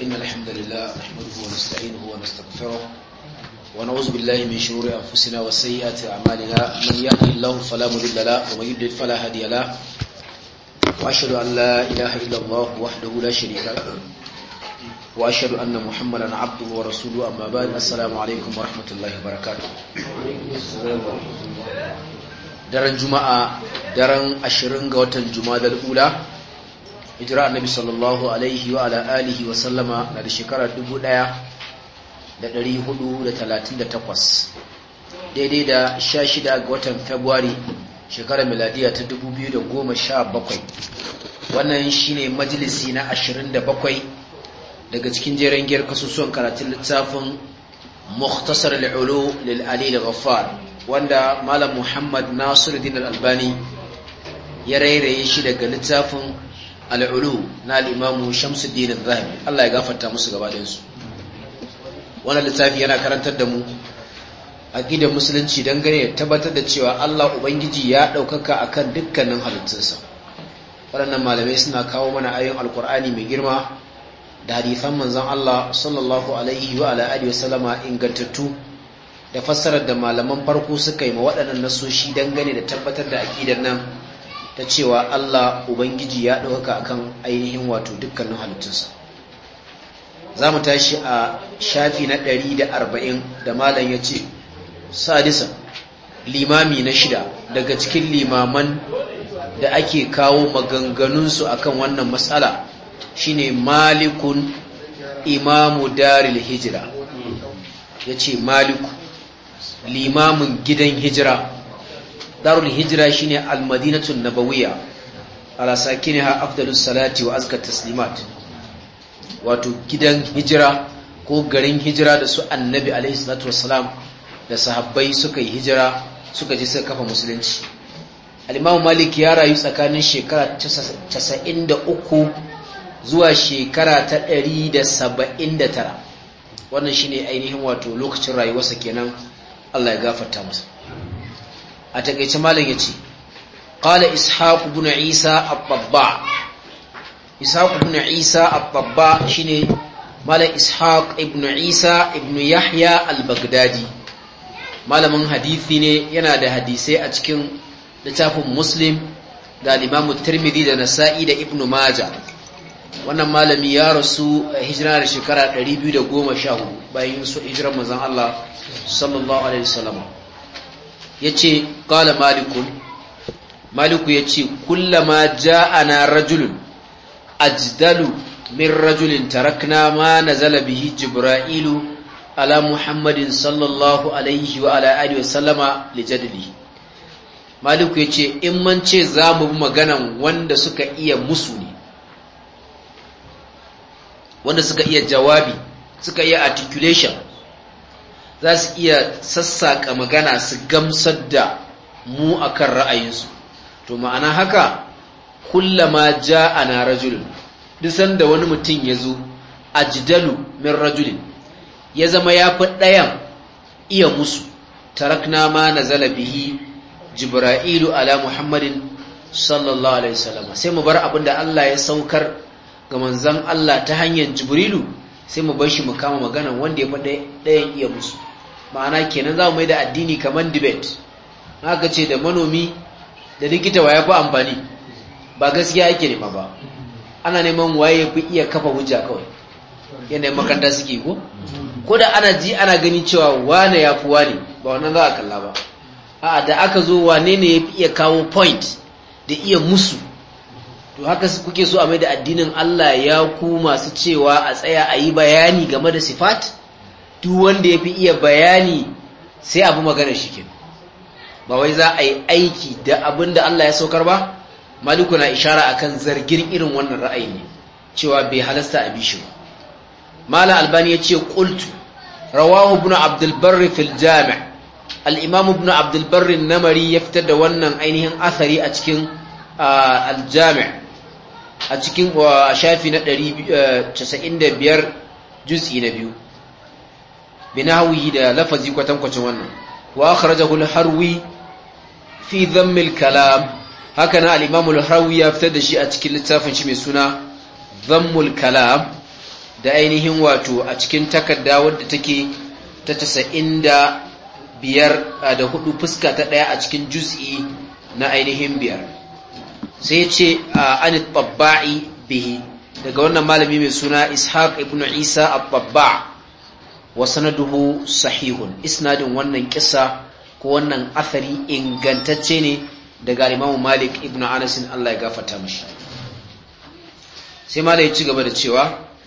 إن الحمد لله نحمده ونستعينه ونستغفره ونعوذ بالله من شرور أنفسنا وسيئات أعمالنا من يهده الله فلا مضل له ومن يضلل فلا هادي له وأشهد أن لا إله إلا الله وحده لا شريك له وأشهد أن محمدا عبده ورسوله أما بعد السلام عليكم ورحمة الله وبركاته daren juma'a daren 20 ga watan jumadal ula hijira annabi sallallahu alaihi wa ala alihi wa sallama na da shekara 1438 daidai da 16 ga watan february shekarar miladiya ta 2017 wannan shine majalisi na 27 daga cikin jeren giyar kasusuwan karatun littafin mukhtasar al-ulu lil ali al-ghaffar wanda malam Muhammad Nasiruddin Al-Albani ya rairaye shi daga littafin Al-Ulu na al-Imam Shamsuddin Al-Zahabi Allah ya gafarta musu gaba ɗayan su. Wannan littafi yana karantar da mu aqidar musulunci dangane da tabbatar da cewa Allah ubangiji ya daukaka akan dukkanin halittunsa. Waɗannan malamai suna kawo mana ayoyin Al-Qur'ani mai girma da hadisan manzon Allah sallallahu alaihi wa ala alihi wasallama ingantattu da fassarar da malaman farko suka yi ma waɗannan nasoshi dangane da tabbatar da aƙidar nan ta cewa Allah Ubangiji ya ɗaukaka akan ainihin wato dukkanin halittunsa. Za mu tashi a shafi na 140 da malam ya ce, Sadisa, limami na 6 daga cikin limaman da ake kawo maganganunsu akan wannan matsala shine Malikun imamu Daril Hijira. Ya ce Maliku limamin gidan hijira. Darul hijira shine al-madinatun nabawiyya ala sakiniha afdalus salati wa azka taslimat, wato gidan hijira ko garin hijira da su annabi alaihi salatu wassalam da sahabbai suka yi hijira suka je suka kafa musulunci. Al-Imam Malik ya rayu tsakanin shekara 93 zuwa shekara ta 179. wannan shine ainihin wato lokacin rayuwarsa kenan. Allah ya gafarta masa. A takeice malam yace qala ishaq ibn isa at-tabba. Ishaq ibn isa at-tabba shine malam ishaq ibn isa ibn yahya al-baghdadi, malamin hadisi ne, yana da hadisai a cikin littafin muslim da imam tirmidhi da nasa'i da ibn majah. Wannan malami ya rasu hijira da shekara 214 bayan hijirar manzon Allah sallallahu alaihi wasallam. Yace qala maliku yace kullama ja'ana rajulun ajdalu min rajulin tarakna ma nazala bihi jibra'ilu ala muhammadin sallallahu alaihi wa ala alihi wasallama lijadli. Maliku yace in man ce zamu bi maganan wanda suka iya musu ne, wanda suka iya jawabi, suka iya articulation, za su iya sassaka magana su gamsar da mu akan ra'ayinsu. To ma'ana haka kullama ja'ana rajulun, duk sanda wani mutum ya zo ajdalu min rajulin, ya zama ya fi ɗayan iya musu, tarakna ma nazala bihi jibra'ilu ala muhammadin sallallahu alaihi wasallam, sai mu bar abinda Allah ya saukar ga manzon Allah ta hanyar jibrilu, sai mu bar shi mu kama magana wanda ya faɗa ɗayan iya musu. Ma'ana kenan za mu mai da addini kamar debate. Haka ce da manomi da likita wa ya fi amfani, ba gaskiya ake nema ba, ana neman waye ya fi iya kafa hujja kawai. Yanayin makaranta suke ko da ana ji ana gani cewa wane ya fi wane, ba wannan za a kalla ba. A'a, da aka zo wane ne ya fi iya kawo point da iya musu. To haka kuke so a mai da addinin Allah ya ku masu cewa a tsaya a yi bayani game da sifat? Duk wanda ya fi iya bayani sai abu magana shi ke, ba wai za a yi aiki da abin da Allah ya saukar ba. Maliku na ishara akan zargin irin wannan ra'ayi ne, cewa bai halasta a bishi ba. Malam Albani ya ce qultu rawahu ibn Abdul Barr fil Jami'. Al-Imam ibn Abdul Barr an-Namari ya fitar da wannan ainihin athari a cikin al-Jami', a cikin shafi na 195 juz'i na 2 binawi da lafazi kwatankwacin wannan. Wa akhrajahu al-Harwi fi dhamm al-kalam, haka na al-Imam al-Harwi ya fitar da shi a cikin littafin shi mai suna dhamm al-kalam da ainihin wato a cikin takarda wadda take ta 95 fuska ta ɗaya a cikin juz'i na ainihin 5 sai ce an tabba'i bihi daga wannan malami mai suna Ishaq ibn Isa at-Tabba' wa sanaduhu sahihun isnadin wannan kissa ko wannan athari ingantacce ne daga Imam Malik ibn Anas Allah ya gafarta mishi sai malai ya ci gaba da cewa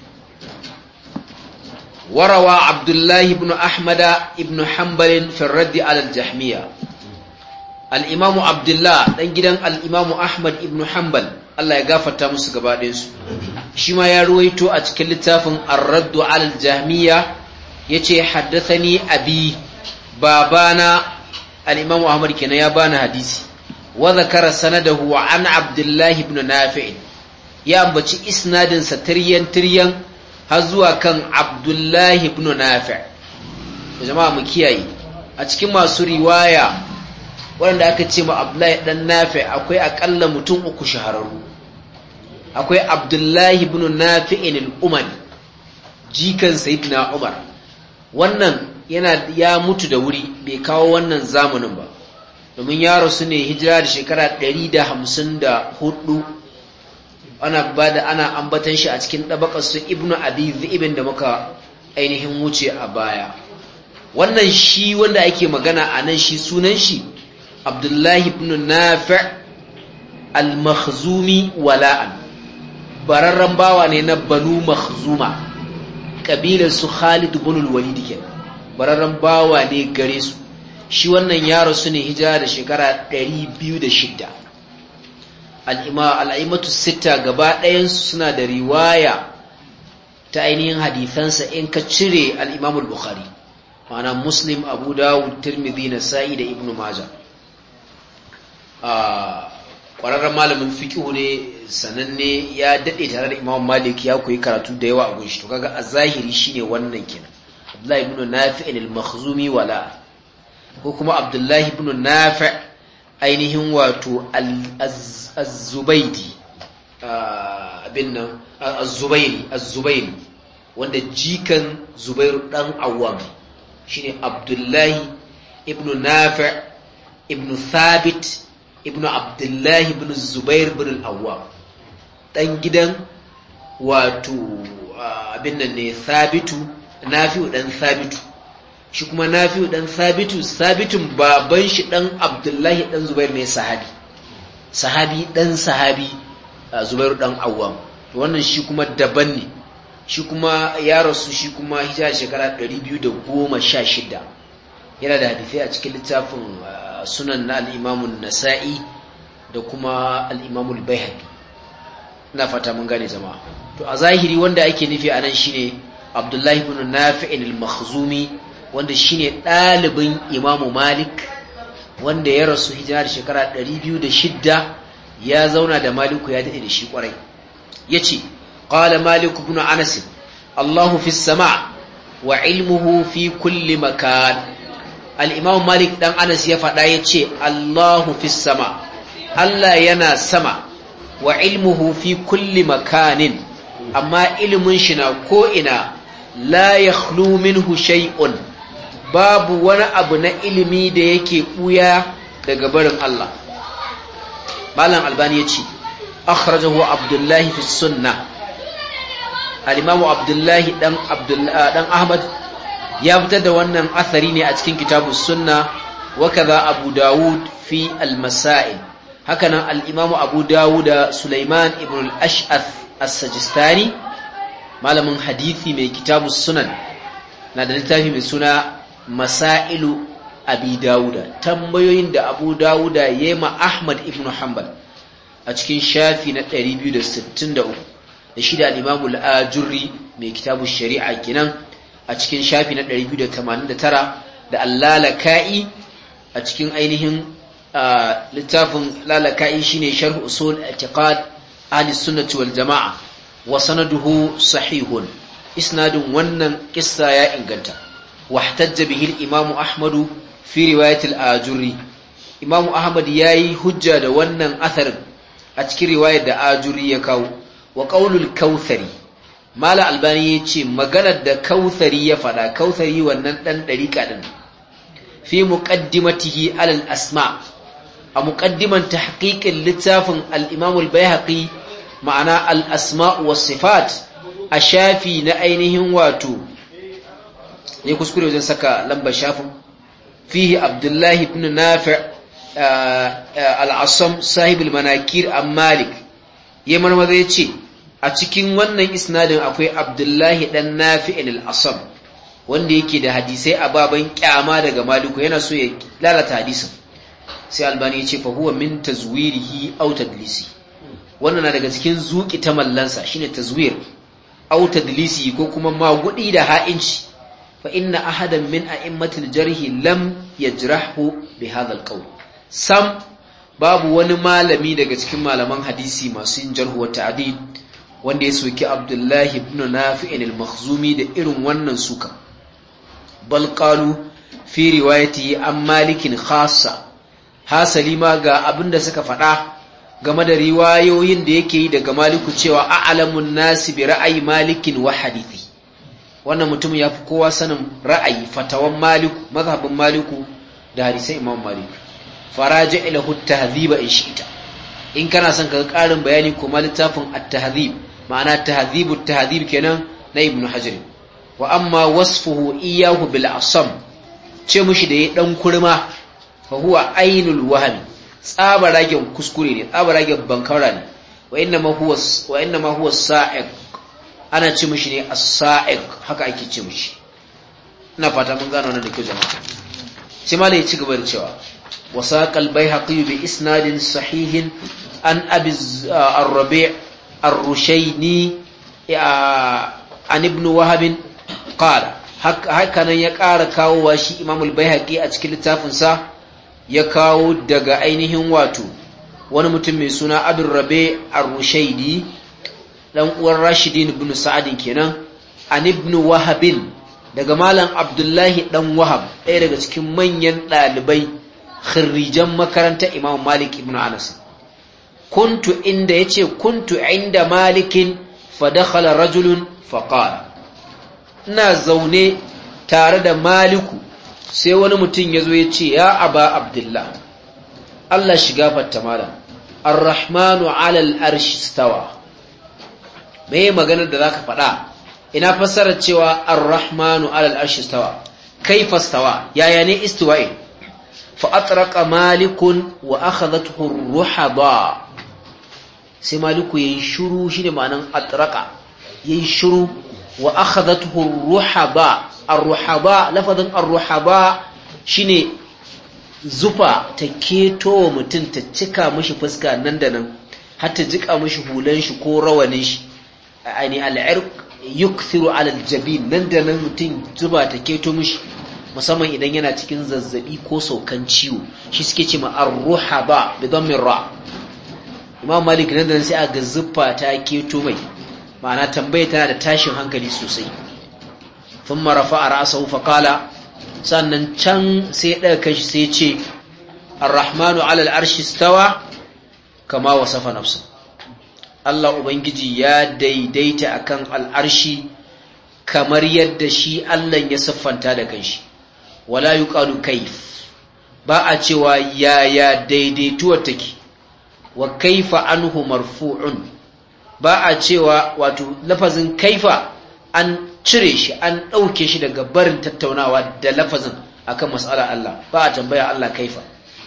warawa Abdullah ibn Ahmad ibn Hanbal fi ar-radd ala al-Jahmiyya al-Imam Abdullah dan gidan al-Imam Ahmad ibn Hanbal Allah ya gafarta musu gaba ɗayan su shi ma ya ruwaito a cikin littafin ar-radd ala al-Jahmiyya yace haddathani abi babana al-Imam Ahmad kenan ya bani hadisi wa zakara sanadahu an Abdullah ibn Nafi' ya ambaci isnadin sa tiryan har zuwa kan Abdullah ibn Nafi' jama'a mu kiyaye a cikin masu riwaya wanda aka ce ma Abdullah dan Nafi' akwai akalla mutum uku shahararru akwai Abdullah ibn Nafi' al-Umari jikan sayyidina Umar wannan ya mutu da wuri bai kawo wannan zamanin ba domin ya rasu ne hijira da shekara 154 ana ambatan shi a cikin tabakar su Ibn Abi Dhi'b da muka ainihin wuce a baya wannan shi wanda ake magana anan shi sunan shi Abdullahi ibn Nafi' al-Makhzumi wala'an bararran bawa ne na Banu Makhzuma kabilar su Khalid ibn al-Walid kenan bararran bawa ne gare su shi wannan ya rasu ne hijira da shekara 206 al-a'immatu sita gaba ɗayan su suna da riwaya ta ainihin hadisansa in ka cire al-Imam al-Bukhari ma'ana Muslim Abu Dawud Tirmidhi Nasa'i da Ibn Majah ƙwararren malamin fiqh ne sananne ya dade tare da Imam Malik ya koyi karatu da yawa a gunshi to kaga a zahiri shine wannan kenan Abdullah ibn Nafi' al-Makhzumi wala ko kuma Abdullah ibn Nafi' ainihin wato az-Zubaydi az-Zubayri wanda jikan Zubair dan Awwam shine Abdullah ibn Nafi' ibn Thabit ibn Abdullah ibn Zubair ibn al-Awwam dan gidan wato abin nan ne Thabitu Nafi'u dan Thabitu shi kuma Nafi'u dan Sabitun baban shi dan Abdullahi dan Zubair ne sahabi dan sahabi Zubair dan Awwam to wannan shi kuma daban ne shi kuma ya rasu shi kuma hijira shekara 216 yana da hadisi a cikin littafin sunan na al-Imam an-Nasa'i da kuma al-Imam al-Baihaqi ina fata mun gane jama'a to a zahiri wanda ake nufi anan shine Abdullahi ibn Nafi' al-Makhzumi wanda shine dalibin Imam Malik wanda ya rasu hijira da shekara 206 ya zauna da Maliku ya dade da shi kwarai yace qala Malik ibn Anas Allahu fis sama' wa ilmuhu fi kulli makan al-Imam Malik dan Anas ya faɗa yace Allahu fis sama' Allah yana sama wa ilmuhu fi kulli makanin amma ilimin shi na ko ina la yakhlu minhu shay'un babu wani abu na ilimi da yake buya daga barin Allah Malam Albani yace akhrajahu Abdullah fi sunnah al-Imam Abdullah dan Ahmad ya fitar da wannan athari ne a cikin kitabus sunna wa kaza Abu Dawud fi al-Masail hakanan al-Imam Abu Dawud da Sulaiman ibn al-Ash'ath as-Sajistani malamin hadisi mai kitabus sunan na da littafi mai suna Masailu Abi Dawud tambayoyin da Abu Dawud yayi ma Ahmad ibn Hanbal a cikin shafi na 263 da shi da al-Imam al-Ajurri mai kitabus shari'a kenan a cikin shafi na 289 da al-Lalaka'i a cikin ainihin littafin Lalaka'i shine sharh usul i'tiqad ahli sunnah wal jamaa wa sanaduhu sahihun isnadun wannan kissa ya inganta wahtajja bihi al-Imam Ahmad fi riwayat al-Ajurri Imam Ahmad yayi hujja da wannan atharin a cikin riwayar da Ajurri ya kawo wa qaulul Kautsari mala albani yace maganar da kautsari ya fada, kautsari wannan dan dariqa din fi muqaddimatihi alal asma a muqaddiman tahqiqin littafin al-imam al-baihaqi ma'ana al-asma' was sifat a shafi na ainihin wato ya kuskure wajen saka lambar shafin fihi abdullahi ibn nafi' al-asam sahib al-manakir am-malik ya marmaza yace a cikin wannan isnadin akwai abdullahi dan nafi' al-asam wanda yake da hadisai a baban kyama daga maliku yana so ya lalata hadisin sai albani yace fa huwa min tazwirihi aw tadlisi wannan na daga cikin zuki ta mallansa shine tazwir aw tadlisi ko kuma magudi da ha'inci fa inna ahadan min a'immatil jarhi lam yajrahu bi hadha alqawl sam babu wani malami daga cikin malaman hadisi masu yin jarhu wa ta'dil wanda ya soki abdullahi ibn nafi'in al-makhzumi da irin wannan suka bal qalu fi riwayati an malikin khassa hasali ma ga abinda suka faɗa game da riwayoyin da yake yi daga maliku cewa a'lamun nasi bi ra'ayi malikin wa hadithi wannan mutum ya fi kowa sanin ra'ayi fatawan maliku mazhabin maliku da hadisan imam malik faraja ila at-tahdhiba in shi'ta in kana son ka karin bayani kuma littafin at-tahdhib ma'ana tahdhibut tahdhib kenan na ibn hajar wa amma wasfuhu iyyahu bil asam ce mushi da ya dan kurma fa huwa ainul wahmi tsabaragen kuskure ne tsabaragen bankara ne wa inna ma huwa sa'iq ana ce mushi ne as-sa'iq haka ake ce mushi ina fata mun gano wannan da kyau jama'a sai malai ya ci gaba da cewa wasaqal baihaqi bi isnadin sahihin an abi ar-rabi' ar-rushayni an ibn wahab qala haka nan ya ƙara kawowa shi imamul baihaqi a cikin littafinsa ya kawo daga ainihin wato wani mutum mai suna abin rabe ar-rushaidi dan uwan rashidin ibn sa'adin kenan an ibn wahabin daga malam abdullahi dan wahab ɗaya daga cikin manyan ɗalibai khirrijan makarantar imam malik ibn anas kuntu inda malikin fa dakhala rajulun fa qala ina zaune tare da maliku sai wani mutum ya zo ya ce ya aba abdullah Allah shiga fatta malam ar-rahmanu alal arshi stawa me maganar da zaka faɗa ina fassarar cewa ar-rahmanu alal arshi stawa kaifa stawa yaya ne istiwa'i fa atraqa malikun wa akhadhathu ar-ruhaba sai maliku yayin shiru shine ma'anan atraqa yayin shiru wa akhadhathu ar-ruhaba ar-ruhaba lafazin ar-ruhaba shine zufa ta keto mutum ta cika mishi fuska nan da nan har ta jika mishi hulan shi ko rawanin shi ani al-irq yukthiru ala al-jabin nan da nan mutum zuba ta keto mishi musamman idan yana cikin zazzabi ko saukan ciwo shi suke ce ma ar-ruhaba bi dhammir ra imam malik nan da nan sai aga zufa ta keto mai ma'ana tambaya tana da tashin hankali sosai thumma rafa'a ra'sahu fa qala sannan can sai daga kashi sai ce ar-rahmanu 'ala al-arshi istawa kama wasafa nafsu Allah ubangiji ya daidaita akan al-arshi kamar yadda shi Allah ya siffanta da kanshi wala yuqalu kayf ba a cewa ya daidaituwar take wa kaifa anhu marfu'un ba a cewa wato lafazin kaifa an cire shi an ɗauke shi daga barin tattaunawa da lafazin akan mas'alar Allah ba a tambaya Allah kaifa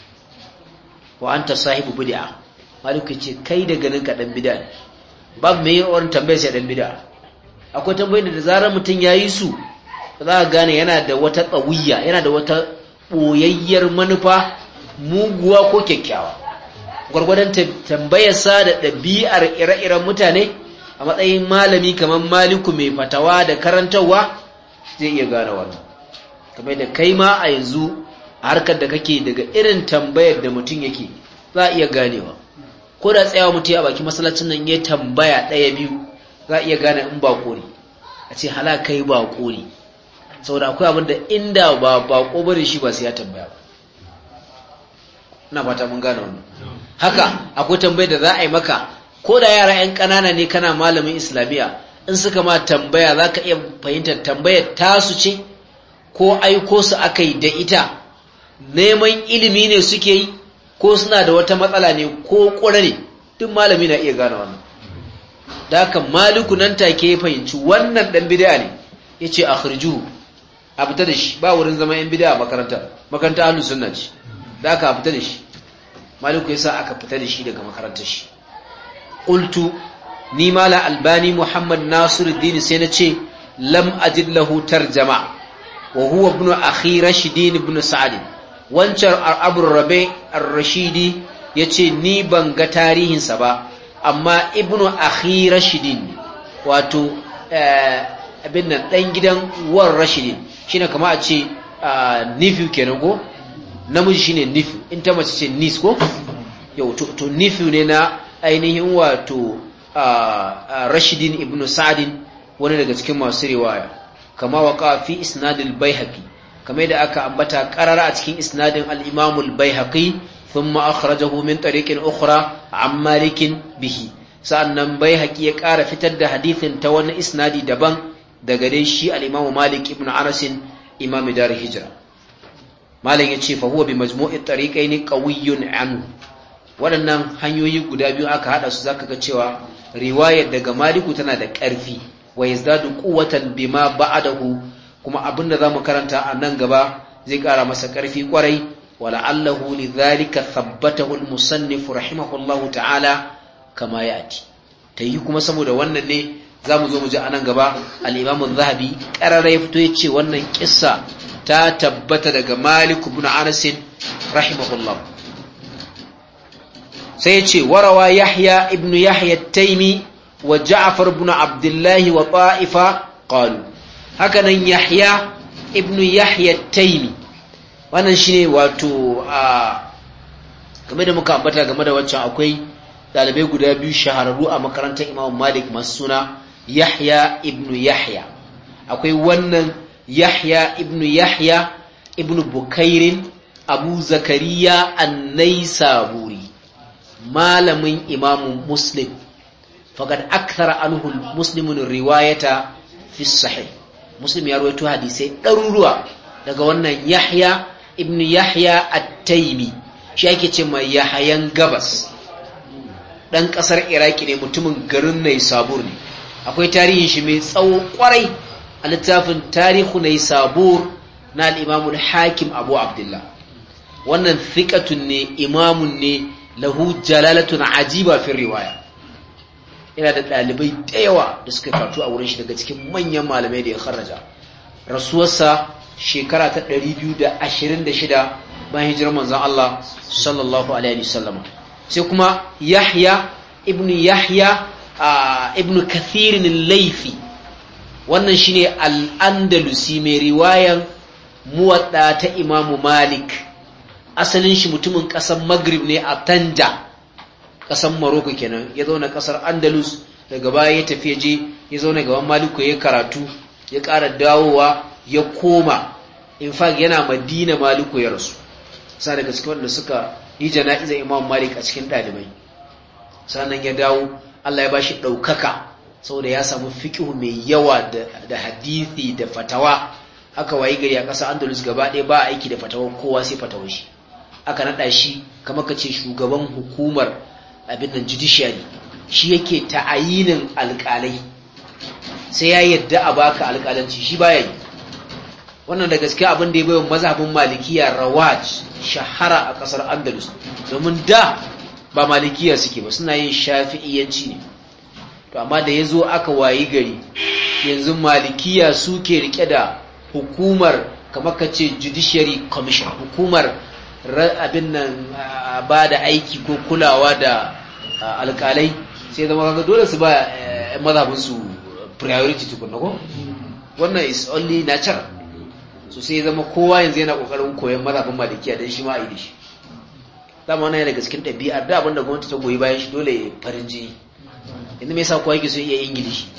wa anta sahibu bid'a maliku ce kai daga nan ka dan bid'a babu mai yawan tambaya sai dan bid'a akwai tambayoyin da zarar mutun yayi su za ka gane yana da wata qawiyya yana da wata boyayyar manufa muguwa ko kyakkyawa gurgurdan tambayarsa da ɗabi'ar ire-iren mutane a matsayin malami kamar maliku mai fatawa da karantarwa zai iya gane wannan kamar da kai ma a yanzu a harkar da kake daga irin tambayar da mutum yake za a iya ganewa ko da tsayawa mutum ya baki masallacin nan ya tambaya ɗaya biyu za a iya gane in bako ne a ce hala kai bako ne saboda akwai abin da inda ba bako bane shi ba sai ya tambaya ba ina fata mun gane wannan haka akwai tambayar da za a yi maka ko da yara 'yan ƙanana ne kana malamin islamiyya in suka ma tambaya zaka iya fahimtar tambayar tasu ce ko aiko su akai da ita, neman ilimi ne suke yi ko suna da wata matsala ne ko ƙura ne, duk malami na iya gane wannan. Da haka Maliku nan take ya fahimci wannan dan bid'a ne, yace akhrijuhu, a fita da shi, ba wurin zama yan bid'a a makaranta ahlus sunna ce, da haka a fita da shi. Maliku yasa aka fita da shi daga makarantar shi. Qultu ni mala albani Muhammad Nasiruddin sai na ce lam ajid lahu tarjama wa huwa ibn akhi Rashidin ibn Sa'd. Wancan Abu Rabi ar-Rashidi yace ni ban ga tarihin sa ba, amma ibn akhi Rashidin wato abin nan dan gidan war Rashidin shine kamar a ce nephew kenan ko, namiji shine nephew, in ta mace ce niece ko, yau to nephew ne na ainihin wato Rashidin ibn Sa'din, wani daga cikin masu riwaya, kama waqa fi isnad al-Baihaqi, kamar da aka ambata qarara a cikin isnadin al-Imam al-Baihaqi, thumma akhrajahu min tariqin ukhra an Malik bihi. Sa'annan Baihaqi ya ƙara fitar da hadithin ta wani isnadi daban daga dai shi al-Imam Malik ibn Anas, imam dar hijra. Malam yace fa huwa bi majmu'i tariqaini qawiyyun anhu. Waɗannan hanyoyi guda biyu aka hada su zaka ga cewa riwayar daga Maliku tana da ƙarfi, wa yazdadu quwwatan bima ba'dahu, kuma abinda zamu karanta a nan gaba zai ƙara masa ƙarfi ƙwarai. Wala allahu lidhalika thabbatahu al-musannif rahimahullahu ta'ala kama yati. Tayi kuma saboda wannan ne zamu zo mu ji a nan gaba al-Imam az-Zahabi qarara ya fito yace wannan kissa ta tabbata daga Malik ibn Anas rahimahullahu. Sai ce warawa Yahya ibn Yahya at-Taymi wa Ja'far ibn Abdullah wa Ta'ifa qalu. Haka nan Yahya ibn Yahya at-Taymi, wannan shine wato game da muka ambata game da waccan, akwai dalibai guda biyu shahararru a makarantar Imam Malik masu suna Yahya ibn Yahya. Akwai wannan Yahya ibn Yahya ibn Bukairin Abu Zakariya an-Naisaburi, malamin Imam Muslim, faqad akthara anhu muslimun riwayata fi sahih. Muslim ya rawaito hadisi ɗaruruwa daga wannan Yahya ibn Yahya at-Taymi, shi ake ce mai Yahyan Gabas, dan kasar Iraki ne, mutumin garin Naisabur ne. Akwai tarihin shi mai tsawo kwarai a littafin Tarihu Naisabur na al-Imam al-Hakim Abu Abdullah. Wannan thiqatun ne, imamun ne, lahu jalalatun ajiba fi riwaya. Ina da dalibai da yawa da suka karatu a wurin shi daga cikin manyan malamai da ya kharraja. Rasuwarsa shekara ta 226 bayan hijirar manzon Allah sallallahu alaihi wasallam. Sai kuma Yahya ibn Yahya ibn Kathir al-Laythi, wannan shine al-Andalusi mai riwayan Muwatta ta Imam Malik. Asalin shi mutumin ƙasar Maghrib ne, a Tanja, ƙasar Morocco kenan. Ya zauna ƙasar Andalus, daga baya ya tafi je ya zauna gaban Maliku ya karatu, ya ƙara dawowa ya koma. In fact yana Madina Maliku ya rasu. Sa daga cikin wanda suka yi jana'izar Imam Malik a cikin ɗalibai. Sannan ya dawo, Allah ya bashi ɗaukaka saboda ya samu fiqh mai yawa da hadisi da fatawa. Aka wayi gari a ƙasar Andalus gaba ɗaya ba aiki da fatawar kowa sai fatawar shi. Aka naɗa shi kamar ka ce shugaban hukumar abin nan judiciary, shi yake ta'ayinin alƙalai, sai ya yadda a baka alƙalanci, shi baya yi. Wannan da gaskiya abin da ya bayan mazhabin malikiya rawaj, shahara a ƙasar Andalus, domin da ba malikiya suke ba, suna yin shafi'iyanci ne. To amma da ya zo aka wayi gari yanzu malikiya suke rike da hukumar kamar ka ce judiciary commission, hukumar abin nan ba da aiki ko kulawa da alkalai, sai zama kaga dole su ba mazhabinsu priority tukunna ko, wannan is only natural. So sai zama kowa yanzu yana kokarin koyon mazhabin malikiya dan shi ma a yi da shi. Dama wannan yana daga cikin ɗabi'ar da abinda gwamnati ta goyi bayan shi dole farin jini. Yanzu me yasa kowa yake so iya Ingilishi?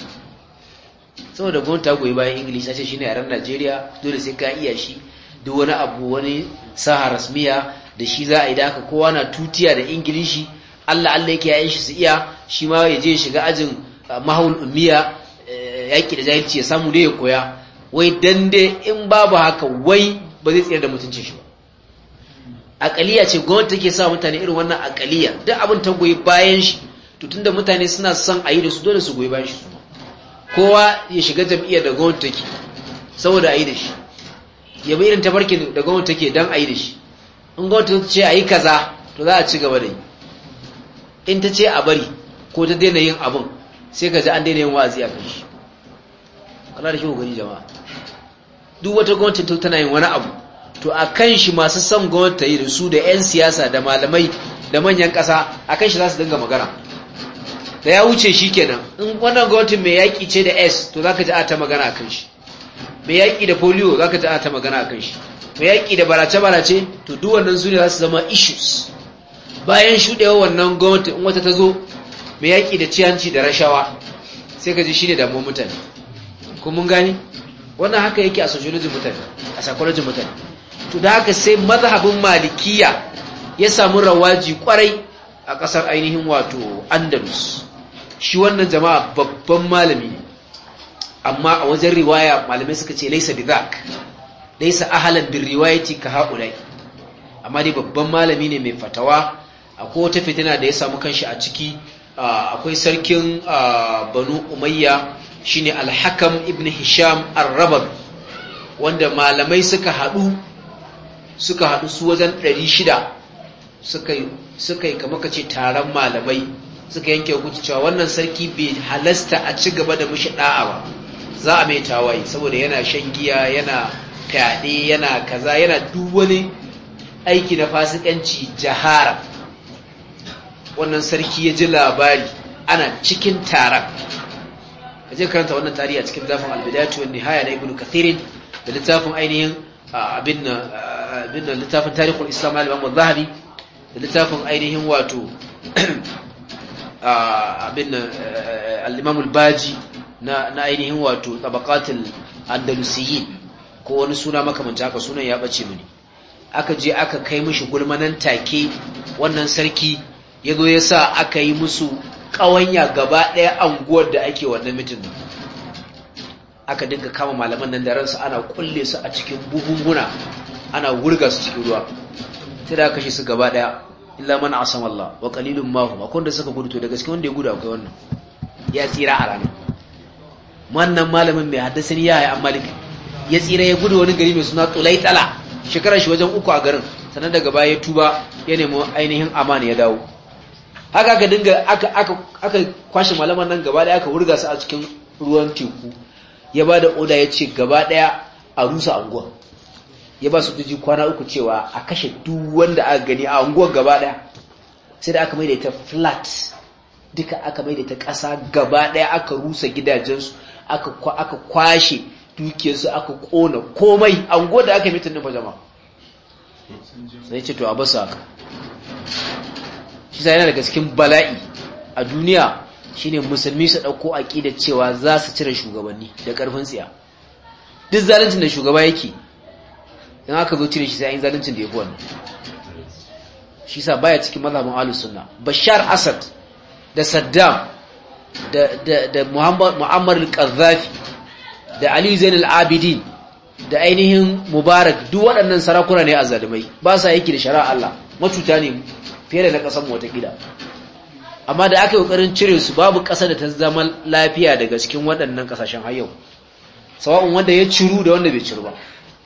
Saboda gwamnati ta goyi bayan Ingilishi, ta ce shine yaren Najeriya, dole sai ka iya shi. Duk wani abu, wani saha rasmiya da shi za a yi, da haka kowa na tutiya da Ingilishi. Allah yake yayin shi su iya, shi ma ya je shiga ajin mahawul ummiya yaki da jahilci ya samu dai ya koya wai dan dai in babu haka wai ba zai tsira da mutuncin shi ba. Aqaliya ce gwamnati take sa mutane irin wannan aqaliya, duk abin ta goyi bayan shi to tunda mutane suna son a yi da su dole su goyi bayan shi su. Kowa ya shiga jam'iyyar da gwamnati take saboda a yi da shi, ya bi irin tafarkin da gwamnati take don a yi da shi. In gwamnati ta ce a yi kaza to za a ci gaba da yi, in ta ce a bari ko ta daina yin abin sai ka ji an daina yin wa'azi a kan shi. Allah da shi gani jama'a, duk wata gwamnati tana yin wani abu to a kan shi masu son gwamnati ta yi da su da 'yan siyasa da malamai da manyan ƙasa a kan shi za su dinga magana. Da ya wuce shi kenan, in wannan gwamnatin mai yaƙi ce da S to za ka ji a ta magana a kan shi, mai yaƙi da polio za ka ji a ta magana a kan shi, mai yaƙi da barace-barace to duk wannan su ne za su zama issues. Bayan shuɗewa wannan gwamnati in wata ta zo mai yaƙi da ciyanci da rashawa sai ka ji shi ne damuwar mutane. Ko mun gani wannan haka yake a sociology mutane, a psychology mutane. To da haka sai mazhabin malikiya ya samu rawaji kwarai a ƙasar ainihin wato Andalus. Shi wannan jama'a babban malami ne, amma a wajen riwaya malamai suka ce laisa bidhak, laisa ahlan bir riwayati ka haulai, amma dai babban malami ne mai fatawa. Akwai wata fitina da ya samu kanshi a ciki, akwai sarkin Banu Umayya shine Al-Hakam ibn Hisham Ar-Rababi, wanda malamai suka haɗu su wajen 600 suka yi kamar kace taron malamai suka yanke hukunci cewa wannan sarki bai halasta a ci gaba da mishi da'a ba, za a mai tawaye saboda yana shan giya, yana fyaɗe, yana kaza, yana duk wani aiki na fasikanci jahara. Wannan sarki ya ji labari ana cikin taron, kaje karanta wannan tarihi a cikin littafin al-Bidayatu wan Nihaya na Ibn Kathir da littafin ainihin abin littafin Tarikhul Islam na Imam Az-Zahabi da littafin ainihin wato abin al-Imam al-Baji na ainihin wato Tabaqatul Andalusiyyin ko wani suna makamanta haka, sunan ya bace mini. Aka je aka kai mishi gulmanan take, wannan sarki yazo ya sa aka yi musu kawanya gaba daya anguwar da ake wannan mitin. Aka dinga kama malaman nan da ransu ana kulle su a cikin buhunguna ana wurga su cikin ruwa, sai da kashe su gaba daya illa man asama Allah wa qalilun ma hum. Akwai da suka gudu, to da gaske wanda ya gudu akwai wannan ya tsira a ranar. Wannan malamin mai haddasani ya yi Malik ya tsira, ya gudu wani gari mai suna Tulaitala, shekarar shi wajen 3 a garin, sannan daga baya ya tuba ya nemi ainihin amana ya dawo. Haka aka dinga aka kwashe malaman nan gaba daya aka wurga su a cikin ruwan teku. Ya ba da oda ya ce gaba daya a rusa anguwa, ya ba su tuji kwana 3 cewa a kashe duk wanda aka gani a anguwar gaba daya. Sai da aka maida ita flat, duka aka maida ita ƙasa gaba daya, aka rusa gidajensu, aka kwashe dukiyarsu, aka kona komai anguwar da aka mitin nufa jama'a. Sai ce to a basu haka. Shi sai yana daga cikin bala'i a duniya shine musulmi su dauko aqidar cewa za su cire shugabanni da karfin tsiya. Duk zaluncin da shugaba yake, in aka zo cire shi sai an zaluncin da yafi wannan. Shi sa baya cikin mazhabin Ahlus Sunna. Bashar Assad da Saddam da Muammar al-Qaddafi da Ali Zain al-Abidin da ainihin Mubarak, duk waɗannan sarakuna ne azzalumai, ba sa yake da shari'a Allah, matuta ne fiye da na ƙasar mu wata gida. Amma da aka yi ƙoƙarin cire su, babu ƙasa da ta zama lafiya daga cikin waɗannan ƙasashen har yau, sawa'un wanda ya ciru da wanda bai ciru ba.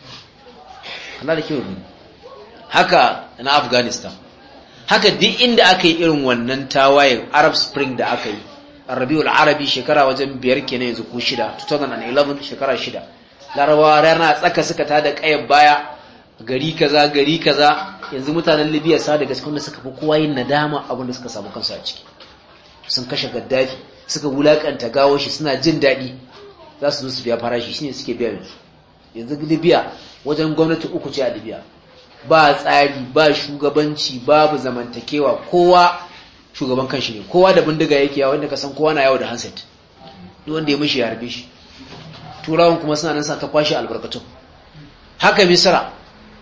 Allah da kyau. Haka na Afghanistan, haka duk inda aka yi irin wannan tawayen Arab Spring da aka yi, Rabiul Arabi shekara wajen 5 kenan yanzu ko 6, 2011 shekara 6. Larabawa rana tsaka suka tada kayan baya, gari kaza yanzu mutanen Libya sa daga cikin da suka fi kowa yin nadama abin da suka samu kansu a ciki. Sun kashe Gaddafi, suka wulakanta gawo shi, suna jin daɗi za su zo su biya farashi, shine suke biya yanzu. Libya wajen gwamnati 3 ce a Libya, ba tsari, ba shugabanci, babu zamantakewa, kowa shugaban kanshi ne, kowa da bindiga yake yawo, wanda ka san kowa na yawo da handset, duk wanda ya mishi ya harbe shi. Turawan kuma suna nan sa ta kwashe albarkatun. Haka Misra,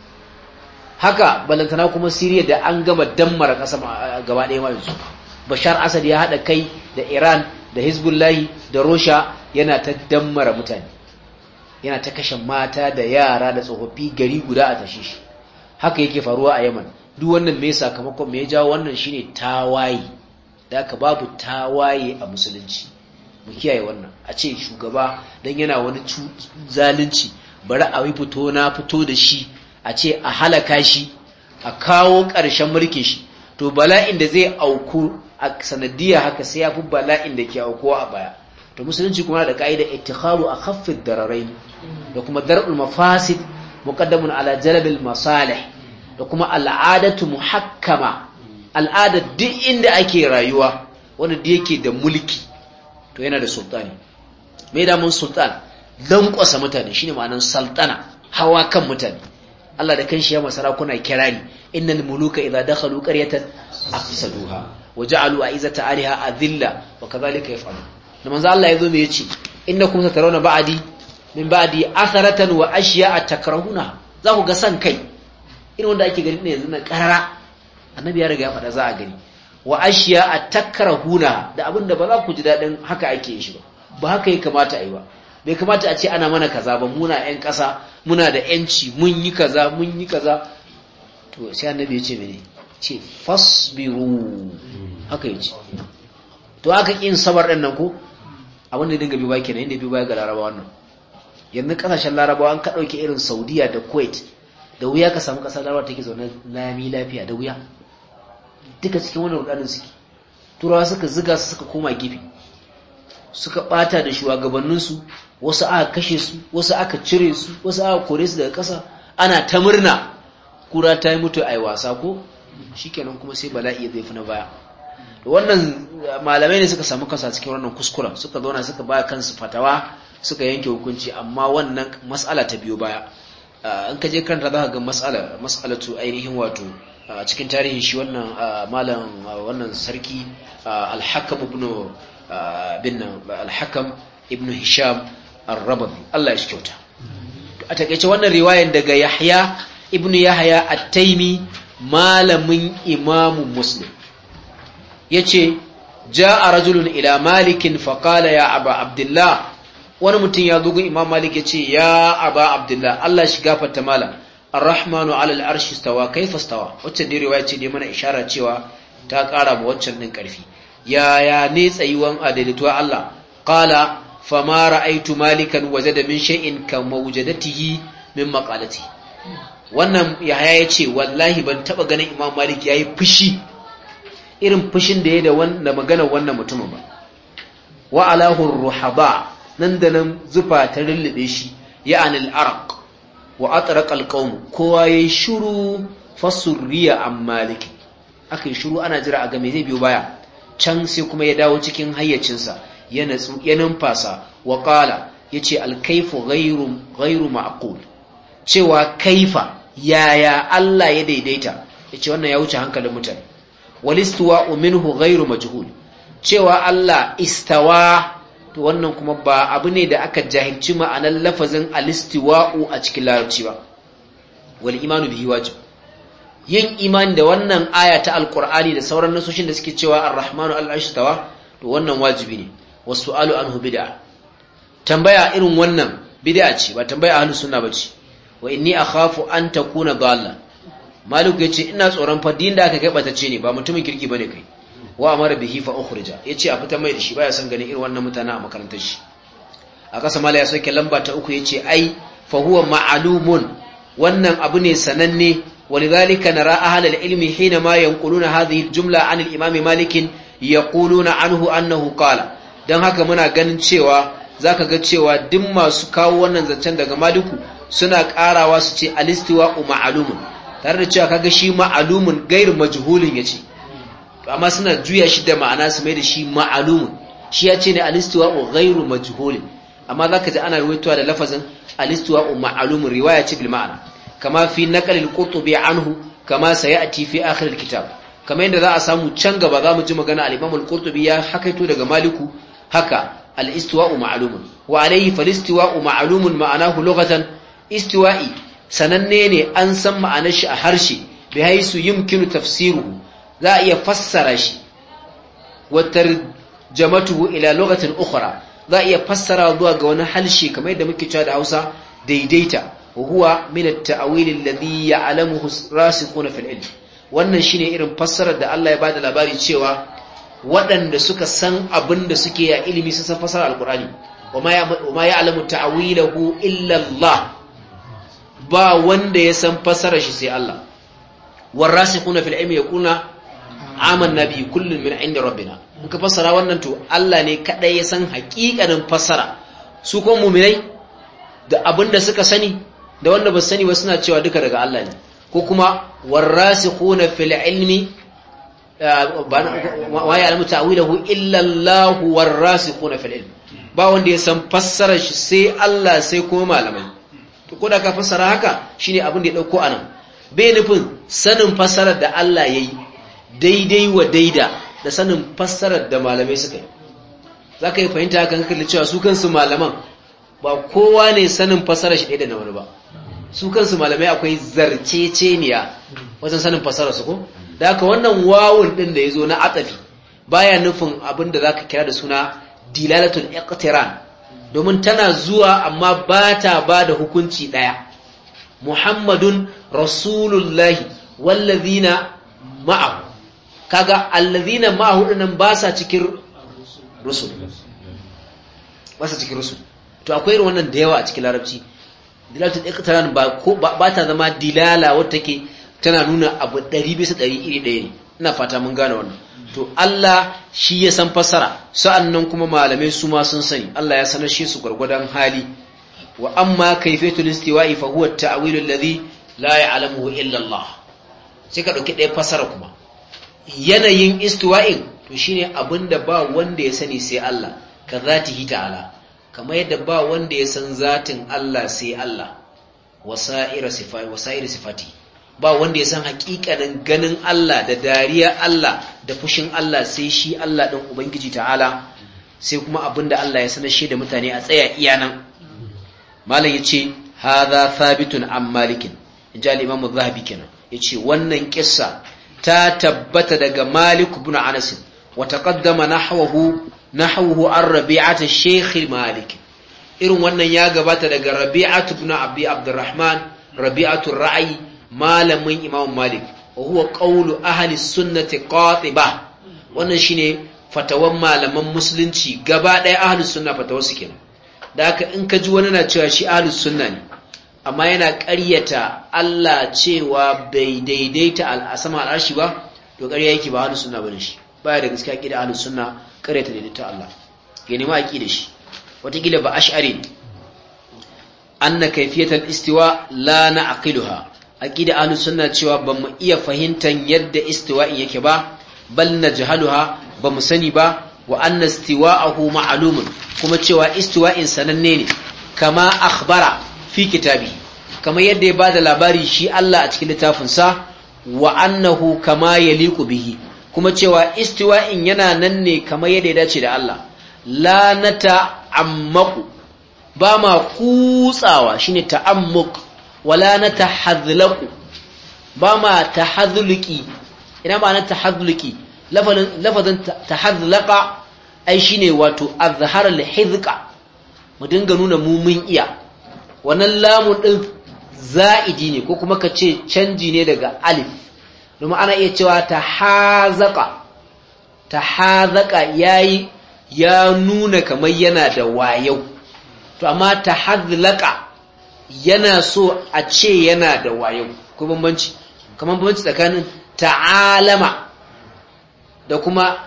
haka balantana kuma Syria da an gama dammara ƙasa gaba ɗaya ma yanzu. Bashar Assad ya haɗa kai da Iran da Hizbullahi da Rosha yana ta dammara mutane, yana ta kashe mata da yara da tsofaffi gari guda a tashe shi. Haka yake faruwa a Yaman. Duk wannan me sakamakon me ya jawo wannan shine tawaye. Da aka babu tawaye a musulunci. Mu kiyaye wannan. A ce shugaba dan yana wani zalunci bari a yi fito na fito da shi, a ce a halaka shi, a kawo ƙarshen mulkin shi. To bala'in da zai auku a sanadiyya haka sai ya fi bala'in da ke aukuwa a baya. To musulunci kuma da ka'ida ittikharu akhaffid dararain da kuma dar'ul mafasid muqaddamun ala jalbil masalih da kuma al'adatu muhakkama, al'ada duk inda ake rayuwa wanda da yake da mulki to yana da sultani. Me da mun sultan lankwasa mutane shine ma'anar sultana, hawa kan mutane. Allah da kanshi ya masara kuna kirari innal muluka idza dakhalu qaryatan afsaduha waja'alu a'izata aliha adilla wa kadhalika yaf'alun. Da manzo Allah yazo me yace innakum satarawna ba'di min ba'di atharatan wa ashya'a takrahuna, za ku ga san kai irin wanda ake gani ne yanzu na karara. Annabi ya riga ya faɗa za a gani. Wa ashya'a takrahuna, da abinda ba za ku ji dadin haka ake yin shi ba haka yake kamata a yi ba. Bai kamata a ce ana mana kaza ba, muna ƴan ƙasa, muna da ƴanci, mun yi kaza. To sai Annabi ya ce mene? Ce fasbiru, haka yace. To haka kin sabar din nan ko abin da dinga bi ba kenan, inda bi ba ga Larabawa wannan. Yanzu kasashen Larabawa an ka dauke irin Saudiya da Kuwait, da wuya ka samu kasar Larabawa take zaune lami lafiya, da wuya. Duka cikin wannan rudanin suke. Turawa suka ziga su suka koma gefe, suka bata da shugabanninsu, wasu aka kashe su, wasu aka cire su, wasu aka kore su daga ƙasa. Ana ta murna kura ta yi mutu ai wasa ko shikenan, kuma sai bala'i zai fi na baya. Wannan malamai ne suka samu kansa cikin wannan kuskuren, suka zauna suka baya kansu fatawa, suka yanke hukunci, amma wannan mas'ala ta biyo baya. In ka je karanta za ka ga mas'alatu ainihin wato cikin tarihin shi wannan malam wannan sarki al-Hakam ibn Hisham ar-Rababi, Allah ya shi kyauta. A takeice wannan riwayar daga Yahya ibn Yahya at-Taymi, malamin Imam Muslim, yace jaa rajulun ila Malik fa qala ya Aba Abdullah, wani mutum ya zo ga Imam Malik yace ya Aba Abdullah, Allah shi gafarta malam, ar-Rahmanu 'ala al-arshi istawa, kayfa istawa. Wacce ne riwaya ce da mana isharar cewa ta ƙara ma waccan din ƙarfi. Ya ne tsayuwan adalituwa Allah? Qala fama ra'aytu Malikan wajada min shay'in ka mawjadatihi min maqalati. Wannan Yahya yace wallahi ban taba ganin Imam Malik yayi fushi irin fushin da yayi da wannan maganar wannan mutumin ba. Wa alahu ruhaba, nan da nan zufa ta rullube shi, ya'ani al-araq wa atraqa al-qawm, kowa yayi shiru, fasurriya an Malik. Akai shiru ana jira a ga me zai biyo baya. Can sai kuma ya dawo cikin hayyacinsa, ya natsu, ya numfasa, wa qala, yace al-kayfu ghayru ma'qul, cewa kaifa yaya Allah ya daidaita, yace wannan ya wuce hankalin mutane. Wal istiwa'u minhu ghayru majhul, cewa Allah istawa, to wannan kuma ba abu ne da aka jahilci ma'anar lafazin al-istiwa'u a cikin larabci ba. Wal imanu bihi wajib, yin imani da wannan aya ta alqur'ani da sauran nasoshin da suke cewa ar-rahmanu al-arshi tawa, to wannan wajibi ne. Wasu'alu anhu bid'a, tambaya irin wannan bid'a ce, ba tambaya ahlus sunna bace. Wa inni akhafu an takuna dalla, Malik yace ina tsoron fa din da aka kai batace ne, ba mutumin kirki bane kai. Wa amara bihi fa ukhrija, yace a fita mai da shi, baya son ganin irin wannan mutana a makarantar shi. A kasa mala ya soke lamba ta 3 yace ai fa huwa ma'lumun, wannan abu ne sananne. ولذلك نرى أهل العلم حينما ينقلون هذه الجملة عن الإمام مالك يقولون عنه أنه قال. Dan haka muna ganin cewa zaka ga cewa duk masu kawo wannan zancen daga Maliku suna karawa su ce al-istiwa'u ma'lumun, tare da cewa kaga shi ma'lumun gairu majhulin yace, amma suna juya shi da ma'ana su mai da shi ma'lumun. Shi yace ne al-istiwa'u gairu majhulin, amma zaka ji ana ruwaitowa da lafazin al-istiwa'u ma'lumun, riwaya ce bil ma'ana. Kama fi naqal al-Qurtubi anhu kama sayati fi akhir al-kitab, kama yanda za a samu can gaba za mu ji magana al-Imam al-Qurtubi ya hakaito daga Maliku, haka al-istiwa'u ma'lumun wa alayhi fal-istiwa'u ma'lumun ma'anahu lughatan, istiwa'i sananne ne, an san ma'anar shi a harshe, bi haisu yumkinu tafsiruhu, za a iya fassara shi. jamatuhu ila lughatin ukhra za iya fassara zuwa ga wani halshe kamar yadda muke cewa da Hausa daidaita wa huwa min at-ta'wil alladhi ya'lamuhu rasikhuna fil ilm wannan shine irin fassarar da Allah ya bada labari cewa waɗanda suka san abin da suke ya ilimi sun san fassarar alqur'ani wama ya'lamu ta'wilahu illa Allah ba wanda ya san fassarar shi sai Allah warasikhuna fil ilmi yaquluna amanna bi kullun min 'inda rabbina in ka fassara wannan to Allah ne kadai ya san haƙiƙanin fassara su kuma mu'minai da abinda suka sani da wanda ba su sani ba suna cewa duka daga Allah ne ko kuma warasikhuna fil ilmi wa ya'lamu ta'wilahu illa Allah warasikhuna fil ilmi ba wanda ya san fassarar shi sai Allah sai kuma malamai to ko da ka fassara haka shine abin da ya dauko anan bai nufin sanin fassarar da Allah yayi daidai wa daida da sanin fassarar da malamai suka yi za ka yi fahimta kan kalli cewa su kansu malaman ba kowa ne sanin fassarar shi ɗaya da wani ba su kansu malamai akwai zarceceniya wajen sanin fassarar su ko da haka wannan wawun ɗin da ya zo na atafi baya nufin abin da za ka kira da suna dilalatul iqtiran domin tana zuwa amma ba ta ba da hukunci ɗaya muhammadun rasulullahi wallazina ma'ahu kaga allazina ma'ahu dinnan ba sa cikin rusul to akwai irin wannan da yawa a cikin larabci dilalatul iqtiran ba ta zama dilala wacce take tana nuna abu 100% iri ɗaya ne ina fata mun gane wannan to Allah shi ya san fasara sa'annan kuma malamai su ma sun sani Allah ya sanar shi su gurgurdan hali wa amma kayfiyatul istiwa'i fa huwa at-ta'wil alladhi la ya'lamuhu illa Allah sai ka dauki ɗaya fasara kuma yanayin istiwa'in to shine abinda ba wanda ya sani sai Allah ka zatihi ta'ala kamar yadda ba wanda ya san zatin Allah sai Allah wasa'ir sifati ba wanda ya san hakikanin ganin Allah da dariya Allah da fushin Allah sai shi Allah din ubangiji ta'ala sai kuma abinda Allah ya sanar shi da mutane a tsaya iyanan malam yace hadha thabitun an malikin inja al-imam az-zahabi kenan yace wannan kissa ta tabbata daga Malik ibn Anas wa taqaddama nahwuhu ar-Rabi'at al-Sheikh Malik irin wannan ya gabata daga Rabi'at ibn Abi Abdurrahman Rabi'atu ar-Ra'i malamin Imam Malik wa huwa qawlu ahli sunnati qatiba wannan shine fatawan malaman musulunci gaba ɗaya ahli sunna fatawa su kenan da haka in ka ji wani na cewa shi ahli sunna ne amma yana ƙaryata Allah cewa bai daidaita al'asama al'arshi ba to ƙarya yake ba ahlus sunna bane shi baya da gaskiya kida ahlus sunna ƙaryata daidaita Allah ya nemi aqida shi wataƙila ba ash'ari anna kayfiyatal istiwa la na'qiluha aqida ahlus sunna cewa ba mu iya fahimtar yadda istiwa'in yake ba bal najhaluha ba mu sani ba wa anna istiwa'ahu ma'lumun kuma cewa istiwa'in sananne ne kama akhbara fi kitabi kamar yadda ya bada labari shi Allah a cikin littafinsa wa annahu kama yaliqu bihi kuma cewa istiwa'in yana nan ne kamar yadda ya dace da Allah la nata'ammaku ba ma kutsawa shine ta'ammuk wala natahadhlaku ba ma tahadhluki ina ma'anar tahadhluki lafazin tahadhlaka ai shine wato azhar al-hidqa mu dinga nuna mu mun iya wannan lamun din za'idi ne ko kuma ka ce canji ne daga alif domin ana iya cewa tahazaka yayi ya nuna kamar yana da wayau to amma tahazlaka yana so a ce yana da wayau ko bambanci kamar bambanci tsakanin ta'alama da kuma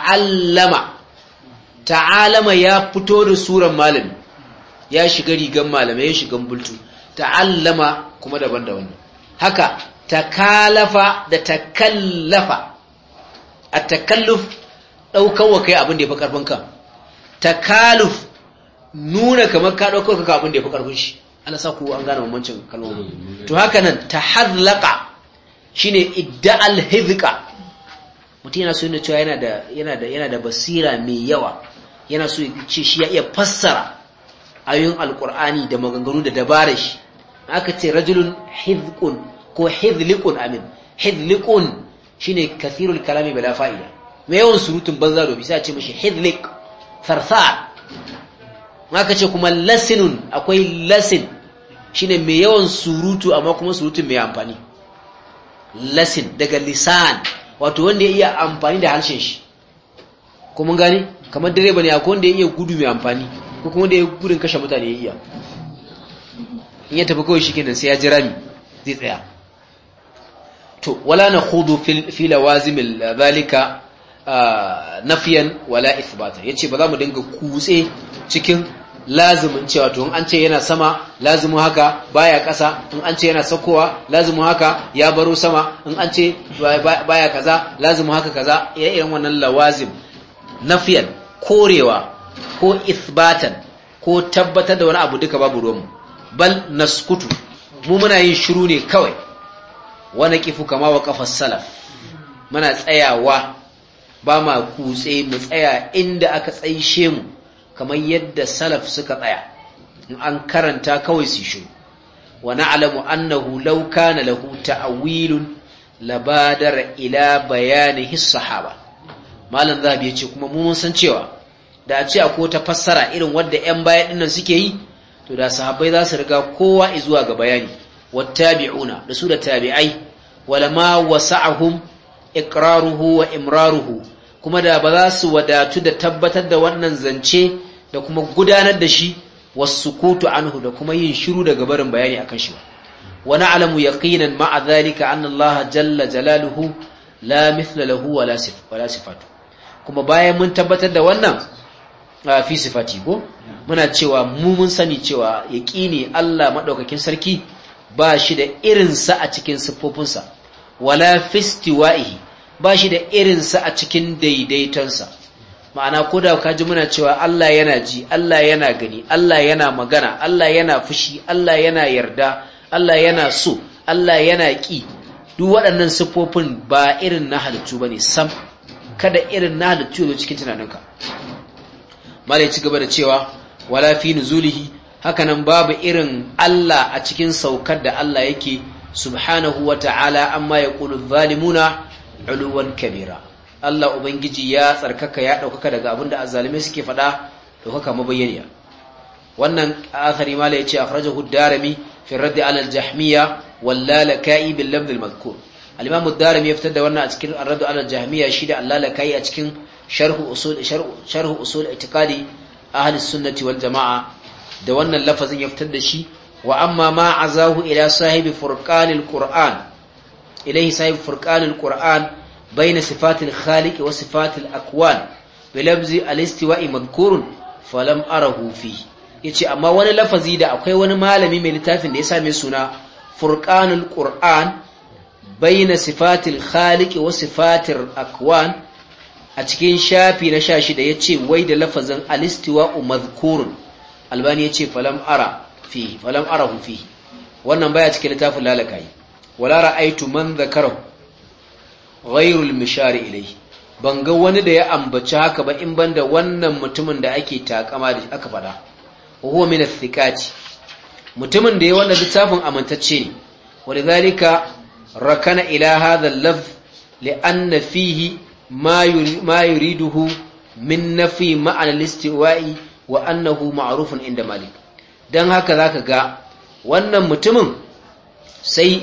ta'allama ya fito da suran malami ya shiga rigan malamai ya shiga bultu ta'allama kuma daban da wannan haka takalafa da takallafa at-takalluf daukawa kai abin da yafi karfin ka takaluf nuna kamar ka dauka ka abin da yafi karfin shi Allah sa ku an gane bambancin kalmomi to haka nan tahadlaqa shine idda'al hizqa mutum yana so yana cewa yana da basira mai yawa yana so ya ce shi ya iya fassara ayoyin alkur'ani da maganganu da dabarar shi aka ce rajulun hizqun ko hizliqun amin hizliqun shine kathirul kalami bila fa'ida mai yawan surutun banza dobi sai a ce mishi hidlik tharthar. Aka ce kuma lasinun, akwai lasin shine mai yawan surutu amma kuma surutun mai amfani. Lasin daga lisan, wato wanda ya iya amfani da harshen shi. Ko mun gane? Kamar direba ne, akwai wanda ya iya gudu mai amfani, ko kuma wanda ya gudun kashe mutane ya iya. In ya tafi kawai shikenan sai ya jira ni zai tsaya. To wala nakhudu fi lawazimil zalika nafiyan wala ithbata. Yace ba za mu dinga kutse cikin lazimin cewa to in an ce yana sama lazimin haka baya ƙasa, in an ce yana saukowa lazimin haka ya baro sama, in an ce baya kaza lazimin haka kaza. Irin wannan lawazim nafiyan, korewa ko ithbatan ko tabbatar da wani abu duka babu ruwanmu. Bal naskutu, mu muna yin shiru ne kawai. Wa naqifu kama waqafa salaf, muna tsayawa ba ma kutse, mu tsaya inda aka tsaishe mu kamar yadda salaf suka tsaya. In an karanta kawai su shiru. Wa na'lamu annahu law kana lahu ta'wilun labadara ila bayanihi sahaba. Malam Zahabi yace kuma mu mun san cewa da a ce akwai ta fassara irin wanda ƴan baya dinnan suke yi, to da sahabbai za su riga kowa zuwa ga bayani. Wattabi'una, da su da tabi'ai, walama wasa'ahum iqraruhu wa imraruhu, kuma da ba za su wadatu da tabbatar da wannan zance da kuma gudanar da shi, wasukutu anhu, da kuma yin shiru daga barin bayani akan shi. Wa na'lamu yaqinan ma'a dhalika anna Allah jalla jalaluhu la mithla lahu wala sifatu. Kuma bayan mun tabbatar da wannan fi sifati ko muna cewa mun sani cewa yaqini Allah madaukakin sarki ba shi da irinsa a cikin siffofinsa, wala fistiwa'ihi, ba shi da irinsa a cikin daidaitonsa. Ma'ana ko da ka ji muna cewa Allah yana ji, Allah yana gani, Allah yana magana, Allah yana fushi, Allah yana yarda, Allah yana so, Allah yana ƙi, duk waɗannan siffofin ba irin na halittu bane sam. Kada irin na halittu zo cikin tunaninka. Malai ci gaba da cewa wala fi nuzulihi, hakanan babu irin Allah a cikin saukar da Allah yake subhanahu wa ta'ala amma yaqulu zalimuna uluwan kabira. Allah ubangiji ya tsarkaka ya daukaka daga abinda azzalimai suke fada, daukaka mabayyaniya. Wannan athari mala yace akhrajahu ad-Darimi fi ar-radd 'ala al-Jahmiyya wal Lalaka'i bil lafz al-madhkur. Al-Imam ad-Darimi ya fitar da wannan a cikin ar-radd 'ala al-Jahmiyya shi da al-Lalaka'i a cikin sharh usul i'tiqadi ahli sunnati wal jama'a, da wannan lafazin ya fitar da shi. Wa amma ma azahu ila sahibi furqanil qur'an, ilayhi sahibi furqanil qur'an bayna sifatil khaliq wa sifatil akwan bi lafzi al-istiwa'i madhkurun falam arahu fi. Yace amma wani lafazi da akwai wani malami mai littafin da ya same suna furqanul qur'an bayna sifatil khaliq wa sifatil akwan, a cikin shafi na 16 yace wai da lafazin al-istiwa'u madhkurun. Albani yace falam arahu fi, wannan baya cikin littafin Lalaka'i. Wala ra'aytu man dhakarahu ghayru al-mishari ilayhi, banga wani da ya ambaci haka ba in banda wannan mutumin da ake takama da aka fada. Huwa min ath-thiqati, mutumin da ya wannan littafin amantacce ne. Walidhalika rakana ila hadha al-lafz li'anna fihi ma yuriduhu min nafi ma'ana al-istiwa'i wa annahu ma'rufun inda Malik. Dan haka zaka ga wannan mutumin sai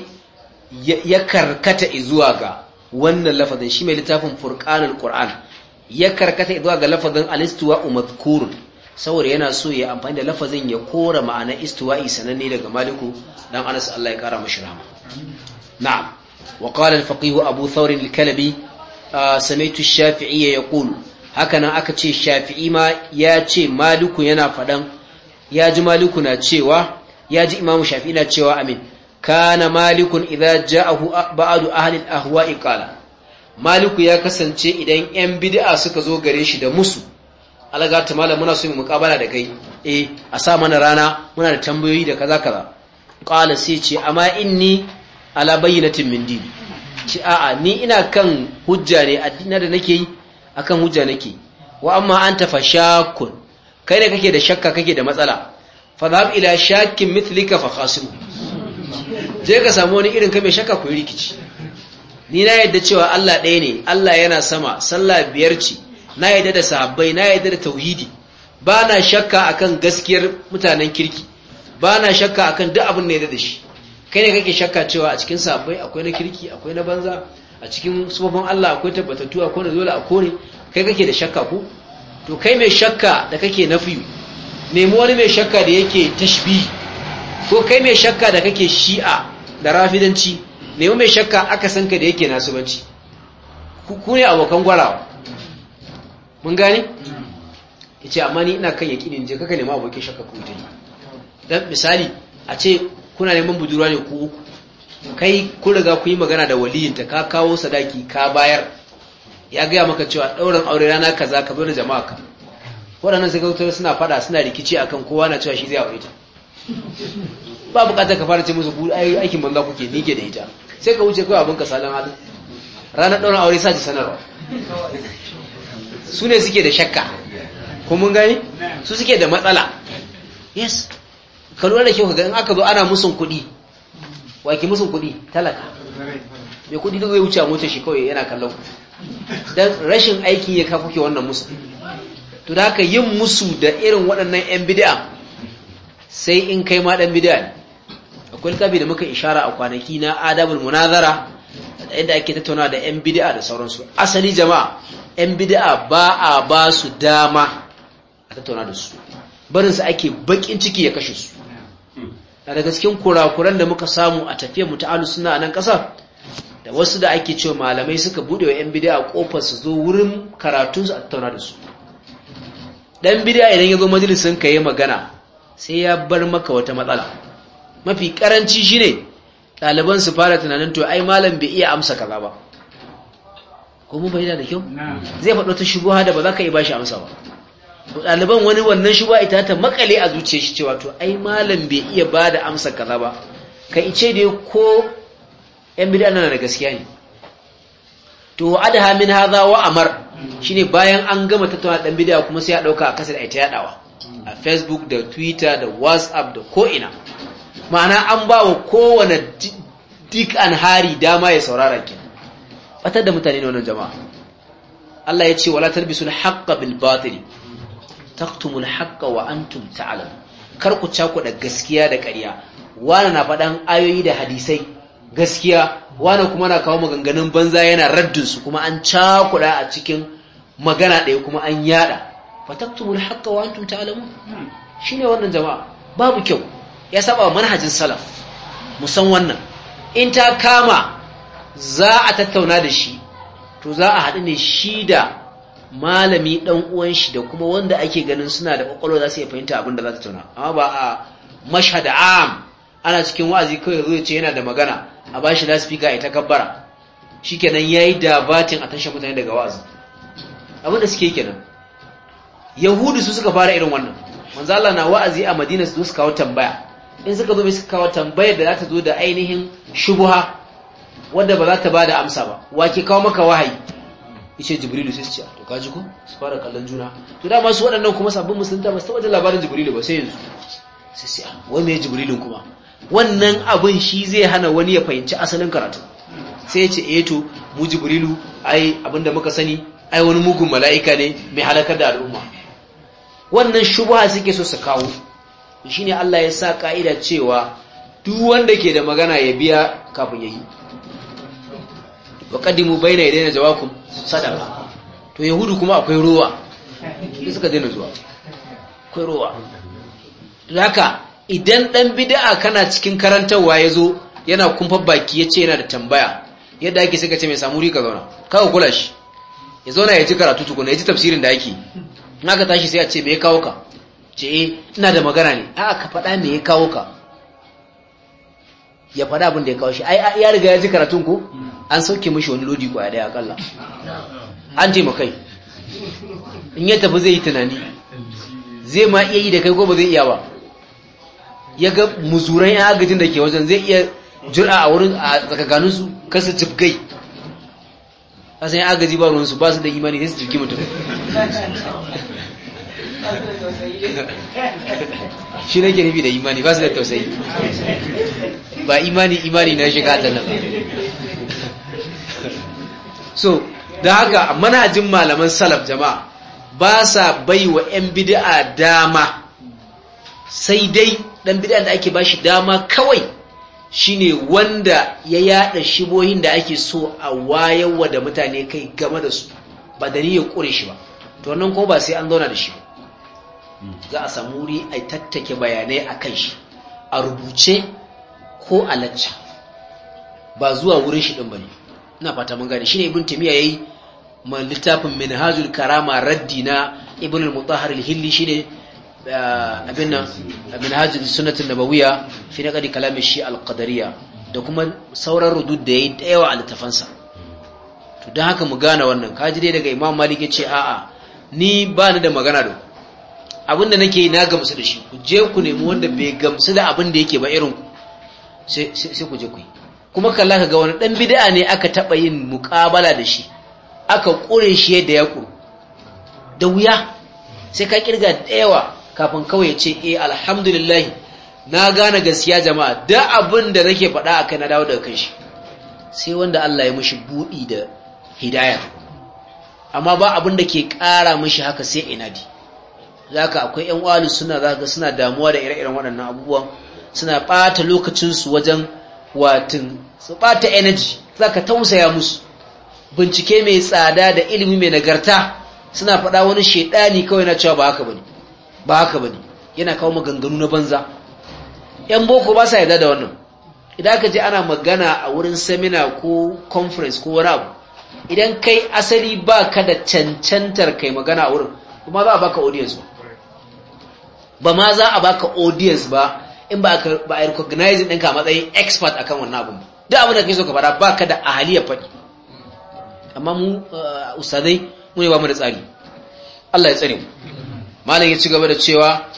ya karkata zuwa ga wannan lafazin, shi mai littafin Furqanul Qur'an ya karkata zuwa ga lafazin al-istiwa'u madhkurun, saboda yana so ya amfani da lafazin ya kora ma'ana istiwa'i sananne daga Maliku dan Anas, Allah ya kara mashi rahama. Na'am. Wa qala al-faqih Abu Thawr al-Kalabi sami'tu ash-Shafi'i yaqulu, hakanan aka ce Shafi'i ma ya ce Maliku yana fadan, ya ji Maliku na cewa, ya ji Imam Shafi'i na cewa amin, kana Malikun idza ja'ahu ba'du ahli al-ahwa'i qala, Maliku ya kasance idan yan bid'a suka zo gare shi da musu, alaga ta malam muna so mu muqabala da kai, a sa mana rana, muna da tambayoyi da kaza kaza. Qala sai ce amma inni ala bayyinatin min dini, ce a'a ni ina kan hujja ne, addinin da nake yi akan hujja nake. Wa amma anta fashakun, kai ne kake da shakka, kake da matsala, fa dhab ila shakkin mithlika fa khasimu, je ka samu wani irin ka mai shakka ku yi rikici. ni na yadda cewa Allah ɗaya ne, Allah yana sama, sallah biyar ce, na yadda da sahabbai, na yadda da tauhidi, ba na shakka akan gaskiyar mutanen kirki, ba na shakka akan duk abin da ya da shi. Kai ne kake shakka cewa a cikin sahabbai akwai na kirki, akwai na banza, a cikin sufofin Allah akwai tabbatattu, akwai na dole a kore, kai kake da shakka ko? To kai mai shakka da kake nafiyu, nemi wani mai shakka da yake tashbih, ko kai mai shakka da kake shi'a da rafidanci, nemi mai shakka aka san ka da yake nasubanci. Ku ne abokan gwarawa. Mun gane? Yace amma ni ina kan yakinin je kaka nemi abokin shakka ku dai. Dan misali a ce kuna neman budurwa ne ku uku. Kai ku riga ku yi magana da waliyinta, ka kawo sadaki ka bayar. Ya gaya maka cewa ɗaurin aure rana kaza ka zo da jama'a ka. Waɗannan sai kautar suna fada suna rikici akan kowa na cewa shi zai aure ta. Ba bukatar ka fara ce musu ku aikin banza kuke nike da ita. Sai ka wuce kawai abin ka salon halin. Ranar ɗaurin aure sa ji sanarwa. Su ne suke da shakka. Ko mun gani? Su suke da matsala. Yes. Ka lura da kyau ka ga in aka zo ana musun kuɗi. Wa ke musun kuɗi? Talaka. Mai kuɗi da zai wuce a motar shi kawai yana kallon ku. Dan rashin aikin ya ka kuke wannan musu. To da haka yin musu da irin waɗannan 'yan bid'a sai in kai ma ɗan bid'a ne. Akwai littafi da muka ishara a kwanaki na adabul munazara inda ake tattauna da 'yan bid'a da sauransu. Asali jama'a 'yan bid'a ba a ba su dama a tattauna da su. Barinsu ake bakin ciki ya kashe su. Daga cikin kurakuran da muka samu a tafiyar mu ta ahlus sunna a nan ƙasa, da wasu da ake cewa malamai suka bude wa 'yan bid'a kofar su zo wurin karatunsu a tattauna da su. Dan bid'a idan ya zo majalisin ka yi magana sai ya bar maka wata matsala. Mafi karanci shine ɗaliban su fara tunanin to ai malam bai iya amsa kaza ba. Ko mun bayyana da kyau? Zai faɗo ta shubuha da ba za ka yi bashi amsa ba. To ɗaliban wani wannan shubuha ita ta makale a zuciyar shi cewa to ai malam bai iya bada amsa kaza ba. Ka ice dai ko 'yan bid'a nan da gaskiya ne. To adha min hadha wa amar shine bayan an gama tattauna dan bid'a kuma sai ya dauka a kasar ai ta yadawa a Facebook da Twitter da WhatsApp da ko ina. Ma'ana an bawa kowane dik an hari dama ya saurara ki. Batar da mutane ne wannan jama'a. Allah ya ce wala talbisul haqqo bil batil taqtumul haqqo wa antum ta'lamun. Kar ku cakuɗa gaskiya da ƙarya. Wani na faɗan ayoyi da hadisai gaskiya, wani kuma na kawo maganganun banza yana raddinsu kuma an cakuɗa a cikin magana ɗaya kuma an yada. Fataktumul haqqa wa antum ta'lamun. Shine wannan jama'a babu kyau. Ya saba manhajin salaf. Musan wannan. In ta kama za a tattauna da shi, to za a haɗu ne shi da malami ɗan uwan shi da kuma wanda ake ganin suna da ƙwaƙwalwa za su iya fahimta abin da za ta tattauna. Amma ba a mashhad am ana cikin wa'azi kawai zo ya ce yana da magana a bashi lasfika ita kabbara shikenan yayi dabatin a tashin mutane daga wa'azi. Abin da suke kenan. Yahudu su suka fara irin wannan. Manzo Allah na wa'azi a Madina su suka kawo tambaya. In suka zo mai suka kawo tambayar da za ta zo da ainihin shubha wanda ba za ta bada amsa ba. Wa ke kawo maka wahayi? Yace Jibrilu. Sai su ce to kaji ko su fara kallon juna. To dama su waɗannan kuma sabbin musulunta ba su taɓa da labarin Jibrilu ba sai yanzu. Sai sai wai me Jibrilun kuma? Wannan abin shi zai hana wani ya fahimci asalin karatu. Sai ya ce to mu Jibrilu ai abinda muka sani ai wani mugun mala'ika ne mai halakar da al'umma. Wannan shubha suke so su kawo. Shine Allah ya sa ka'ida cewa duk wanda ke da magana ya biya kafin yayi. Wa qaddimu bayna yadayna jawakum sadaqa. To Yahudu kuma akwai ruwa. Sai suka daina zuwa. Akwai ruwa. Haka idan dan bid'a kana cikin karantarwa yazo yana kumfar baki yace yana da tambaya yadda ake suka ce mai samu rika zauna kawo kula shi ya zauna ya ji karatu tukuna ya ji tafsirin da ake in aka tashi sai a ce me ya kawo ka ce ina da magana ne a ka faɗa me ya kawo ka ya faɗa abin da ya kawo shi ai ya riga ya ji karatun ko an sauke mishi wani lodi kwaya daya akalla an taimakai in ya tafi zai yi tunani zai ma iya yi da kai ko ba zai iya ba ya ga muzuran ya agajin da ke wajen zai iya jura a wurin a tsakaganinsu kasa jibgai kasan ya agaji ba ruwansu ba su da imani sai su jirgi mutum shi nake nufi da imani ba su da tausayi ba imani na shiga ta nan so da haka manhajin malaman salaf jama'a ba sa baiwa yan bid'a dama, sai dai dan bid'a da ake bashi dama kawai shine wanda ya yada shibohin da ake so a wayarwa da mutane kai game da su, ba da niyyar kure shi ba, to wannan ko ba sai an zauna da shi ba, za a samu wuri a tattake bayanai akan shi a rubuce ko a lacca, ba zuwa wurin shi din bane. ina fata mun gane. shine ibn taymiya yayi ma littafin minhajul karama raddi na ibn al-mutahhar al-hilli, shine abin nan minhajul sunnah an-nabawiyya fi naqdi kalam shi al-qadariyya, da kuma sauran rudud da yayi dayawa a littafansa. to dan haka mu gane wannan. kaji dai daga imam malik yace a'a ni ba ni da magana da abinda nake yi na gamsu da shi, ku je ku nemi wanda bai gamsu da abin da yake ba irin ku, sai ku je ku yi. kuma kalla ka ga wani dan bid'a ne aka taba yin muqabala da shi, aka kure shi yadda ya kuru, da wuya sai ka kirga da yawa kafin kawai ya ce alhamdulillah na gane gaskiya jama'a, da abin da nake faɗa akai na dawo daga kan shi, sai wanda Allah ya mishi budi da hidayah. amma ba abin da ke ƙara mishi haka sai inadi. zaka akwai ƴan uwa suna zaka suna damuwa da ire-iren waɗannan abubuwan, suna ɓata lokacin su wajen su ɓata energy, zaka tausaya musu. bincike mai tsada da ilimi mai nagarta suna faɗa wani shedani kawai na cewa ba haka bane, yana kawo maganganu na banza. ƴan boko ba sa yarda da wannan. idan aka je ana magana a wurin seminar ko conference ko wani abu, idan kai asali ba ka da cancantar kai magana a wurin, kuma za a baka audience ba ma za a baka audience ba in ba a recognize ɗinka a matsayin expert akan wannan abin. duk abin da kai so ka faɗa ba ka da ahaliyar faɗi. amma mu ustadai mu ne ba mu da tsari. Allah ya tsare mu. malam ya ci gaba da cewa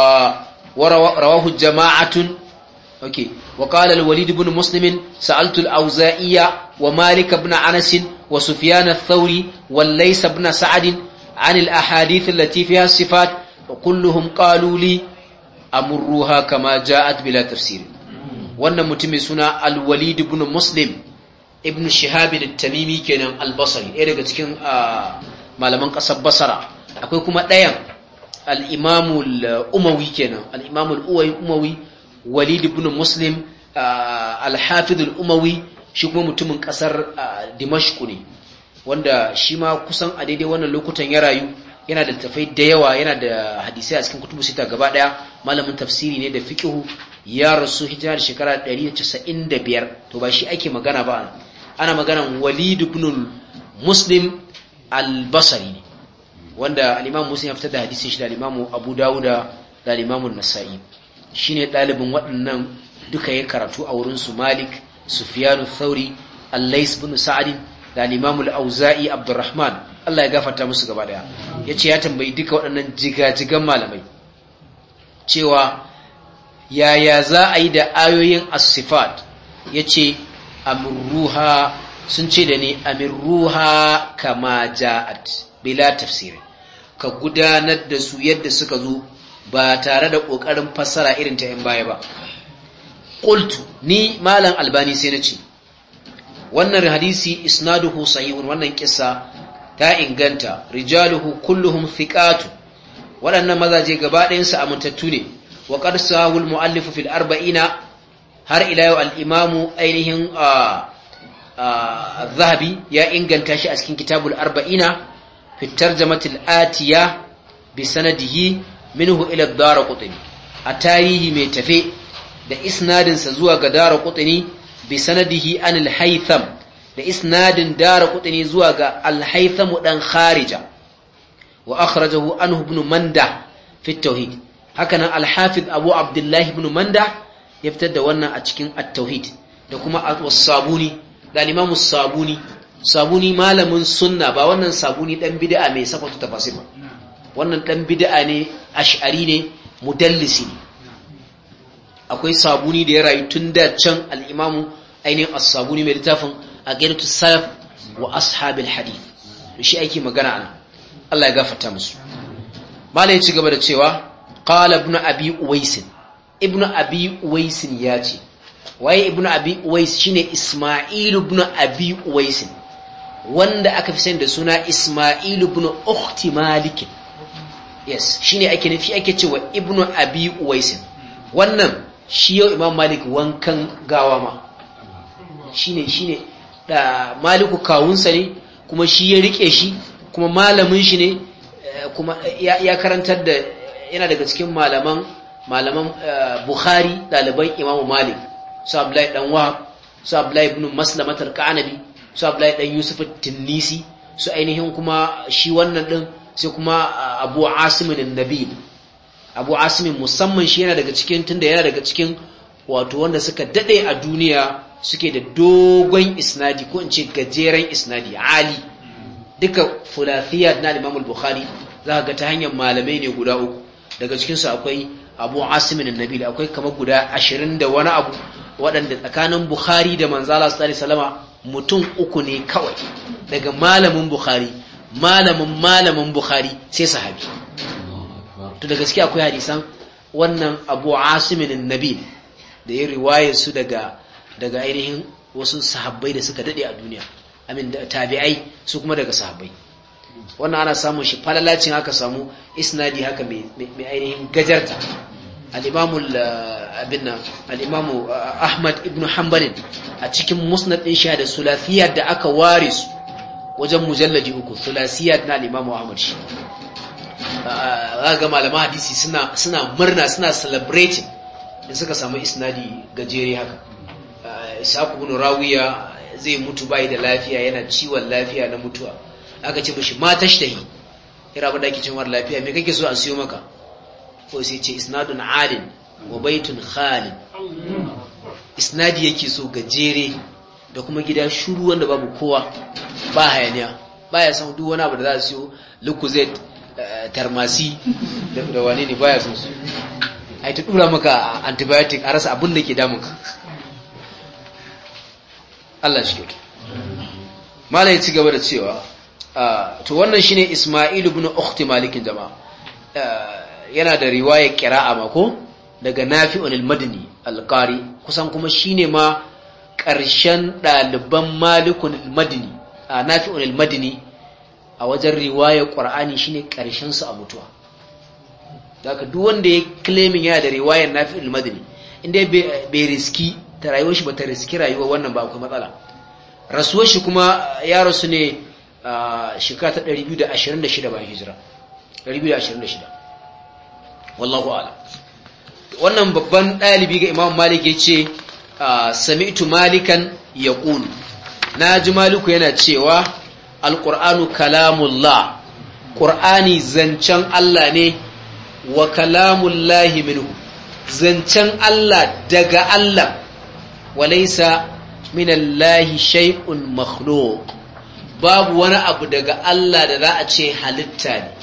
rawahu jama'atun. okay, wa qala al-walid ibn muslim sa'altu al-awza'iyya wa malik ibn anas wa sufyan ath-thawri wa lays ibn sa'd an al-ahadith allati fiha sifat wa kulluhum qalu li amruha kama ja'at bila tafsir. wannan mutum mai suna al-walid ibn muslim ibn shihab al-tamimi kenan al-basri, ɗaya daga cikin malaman ƙasar basara. akwai kuma ɗayan al-imam al-umawi kenan, al-imam al-umawi walid ibn muslim al-hafiz al-umawi, shi kuma mutumin ƙasar dimashq ne, wanda shi ma kusan a daidai wannan lokutan ya rayu. yana da tafai da yawa, yana da hadisai a cikin kutubu sita gaba daya, malamin tafsiri ne da fiqhu. ya rasu hijira da shekara 195. to ba shi ake magana ba, ana maganan walid ibn muslim al-basri ne, wanda al-imam muslim ya fitar da hadisin shi da al-imam abu dawuda da al-imam an-nasa'i. shine dalibin waɗannan duka ya karatu a wurin su malik, sufyan ath-thawri, al-lays ibn sa'd da al-imam al-auza'i abdurrahman, Allah ya gafarta musu gaba daya. yace ya tambayi duka waɗannan jigajigan malamai cewa yaya za a yi da ayoyin as-sifat. yace amruha, sun ce da ni amirruha kama ja'at bila tafsir, ka gudanar da su yadda suka zo ba tare da kokarin fassara irin ta yan baya ba. qultu, ni malam albani sai nace wannan hadisi isnaduhu sahihun, wannan kissa ta inganta, rijaluhu kulluhum thiqatu, waɗannan mazaje gaba ɗayan su amintattu ne. wa qad sahu al-muallif fil 40, har ila yau al-imamu ainihin az-zahabi ya inganta shi a cikin kitabul 40 fi tarjamatil atiya bi sanadihi minhu ila ad-darqutni, a tarihi mai tafe da isnadin sa zuwa ga darqutni bi sanadihi an al-haytham, da isnadin darqutni zuwa ga al-haytham dan kharija. wa akhrajahu anhu ibn manda fi at-tauhid. hakanan al-hafiz abu abdullah ibn manda ya fitar da wannan a cikin at-tauhid, da kuma as-sabuni da al-imam as-sabuni malamin sunna, ba wannan sabuni dan bid'a mai safatu tafasir ba, wannan dan bid'a ne, ash'ari ne, mudallisi ne. akwai sabuni da ya rayu tun da can, al-imam ainihin as-sabuni mai littafin aqidatu salaf wa ashabil hadith, shi ake magana ana. Allah ya gafarta musu. malai ya ci gaba da cewa qala ibn abi uwais, ibn abi uwais ya ce, waye ibn abi uwais? shine isma'il ibn abi uwais, wanda aka fi sani da suna Isma'il ibn ukhti Malik. Yes, shine ake nufi, ake cewa ibn Abi Uwais. Wannan shi yau Imam Malik wankan gawa ma. Shine da Maliku kawunsa ne, kuma shi ya rike shi, kuma malamin shi ne, kuma ya karantar da, yana daga cikin malaman Bukhari, ɗaliban Imam Malik, su Abdullahi dan Wahab, su Abdullahi ibn Maslamat al-Qanabi, su Abdullahi dan Yusuf at-Tinnisi, su ainihin kuma shi wannan din, sai kuma Abu Asim an-Nabil. Abu Asim musamman shi yana daga cikin, tunda yana daga cikin wato wanda suka dade a duniya, suke da dogon isnadi, ko in ce gajeren isnadi ali. Duka thulathiyat na Imam al-Bukhari za ga ta hanyar malamai ne guda uku. Daga cikin su akwai Abu Asim an-Nabil, akwai kamar guda 20 da wani abu, waɗanda tsakanin Bukhari da manzo Allah sallallahu alaihi wasallama mutum uku ne kawai. Daga malamin Bukhari, malamin Bukhari sai sahabi. To da gaskiya akwai hadisan wannan Abu Asim an-Nabil da ya riwayar su daga ainihin wasu sahabbai da suka dade a duniya, amin da tabi'ai su kuma daga sahabbai. Wannan ana samun shi falalacin haka samu isnadi haka mai ainihin gajarta. Al-Imam Ahmad ibn Hanbal a cikin musnad din shi da sulasiyat da aka ware su wajen mujalladi 3, sulasiyat na al-Imam Ahmad shi. Ga malaman hadisi suna murna, suna celebrating in suka samu isnadi gajere haka. Ishaq ibn Rawiya zai mutu bai da lafiya, yana ciwon lafiya na mutuwa, aka ce mishi ma tashtahi, ira ba da ake cewa lafiya, me kake so a siyo maka? Ko sai ce isnadun alin wa baitun khalid. Isnadi yake so gajere da kuma gida shuru wanda babu kowa, ba hayaniya, baya san duk wani abu da za a siyo lucozade, tarmasi da wani ne baya son su. Ai ta dura maka antibiotic a rasa abin da ke damunka. Allah shi kyautu. Malai ya ci gaba da cewa to wannan shine Isma'il ibn ukhti Malik jama'a. Yana da riwaya qira'a ma ko daga Nafi'un al-Madini al-Qari, kusan kuma shine ma ƙarshen ɗaliban Malikun al-Madini. Nafi'un al-Madini a wajen riwayar Qur'ani shine ƙarshen su a mutuwa. Daga duk wanda ya claiming yana da riwayar Nafi'un al-Madini, inda bai riski ta rayuwar shi, ba ta riski rayuwar wannan ba akwai matsala. Rasuwar shi kuma ya rasu ne shekara ta 226 bayan hijira, 226, wallahu a'lam. Wannan babban ɗalibi ga Imam Malik ya ce sami'tu Malikan yaqulu, naji Maliku yana cewa al-Qur'anu kalamullah, Qur'ani zancen Allah ne, wa kalamullahi minhu, zancen Allah daga Allah, walaysa minallahi shay'un makhluq, babu wani abu daga Allah da za a ce halitta ne.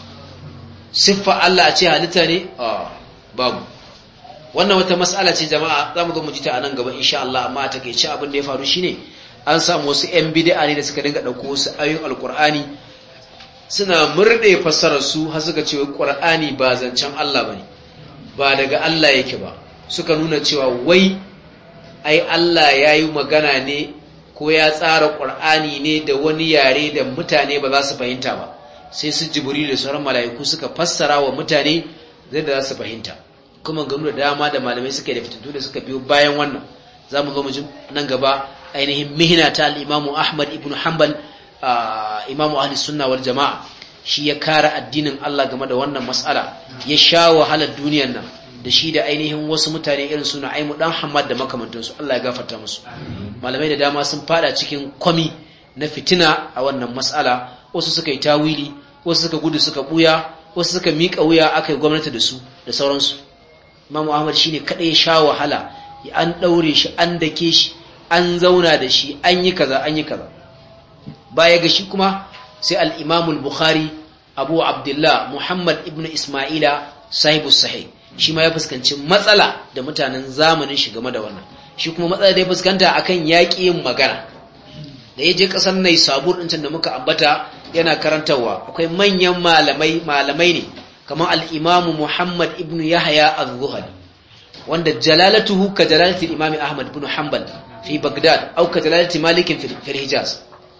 Siffa Allah a ce halitta ne? Babu. Wannan wata mas'ala ce jama'a, za mu zo mu ji ta a nan gaba insha Allah, amma ta kai ce abin da ya faru shine an samu wasu 'yan bid'a ne da suka dinga ɗauko wasu ayoyin alkur'ani suna murɗe fassarar su, har suka ce Qur'ani ba zancen Allah bane, ba daga Allah yake ba. Suka nuna cewa wai ai Allah ya yi magana ne ko ya tsara Qur'ani ne da wani yare da mutane ba za su fahimta ba, sai su Jibril da sauran mala'iku suka fassara wa mutane zai da za su fahimta. Kuma gamu da dama da malamai suka da fitattu da suka biyo bayan wannan, za mu zo mu ji nan gaba ainihin mihina ta al-Imamu Ahmad ibn Hanbal, imamu ahli sunna wal jama'a. Shi ya kare addinin Allah game da wannan mas'ala, ya sha wahalar duniyar nan da shi da ainihin wasu mutane irin suna Aimu dan Hammad da makamantansu, Allah ya gafarta musu. Malamai da dama sun fada cikin kwami na fitina a wannan mas'ala, wasu suka yi tawili, wasu suka gudu suka buya, wasu suka mika wuya aka yi gwamnati da su da sauransu. Imamu Ahmad shine kada ya sha wahala, an daure shi, an dake shi, an zauna da shi, an yi kaza an yi kaza. Baya ga shi kuma sai al-Imam al-Bukhari Abu Abdullah Muhammad ibn Isma'ila sahibus sahih, shi ma ya fuskanci matsala da mutanen zamanin shi game da wannan. Shi kuma matsala da ya fuskanta akan yaƙi yin magana. Da ya je ƙasar Naisabur ɗin da muka ambata yana karantarwa, akwai manyan malamai ne kamar al-Imam Muhammad ibn Yahya az-Zuhali, wanda jalalatuhu ka jalalati al-Imam Ahmad ibn Hanbal fi Baghdad, au ka jalalati Malik fi Hijaz.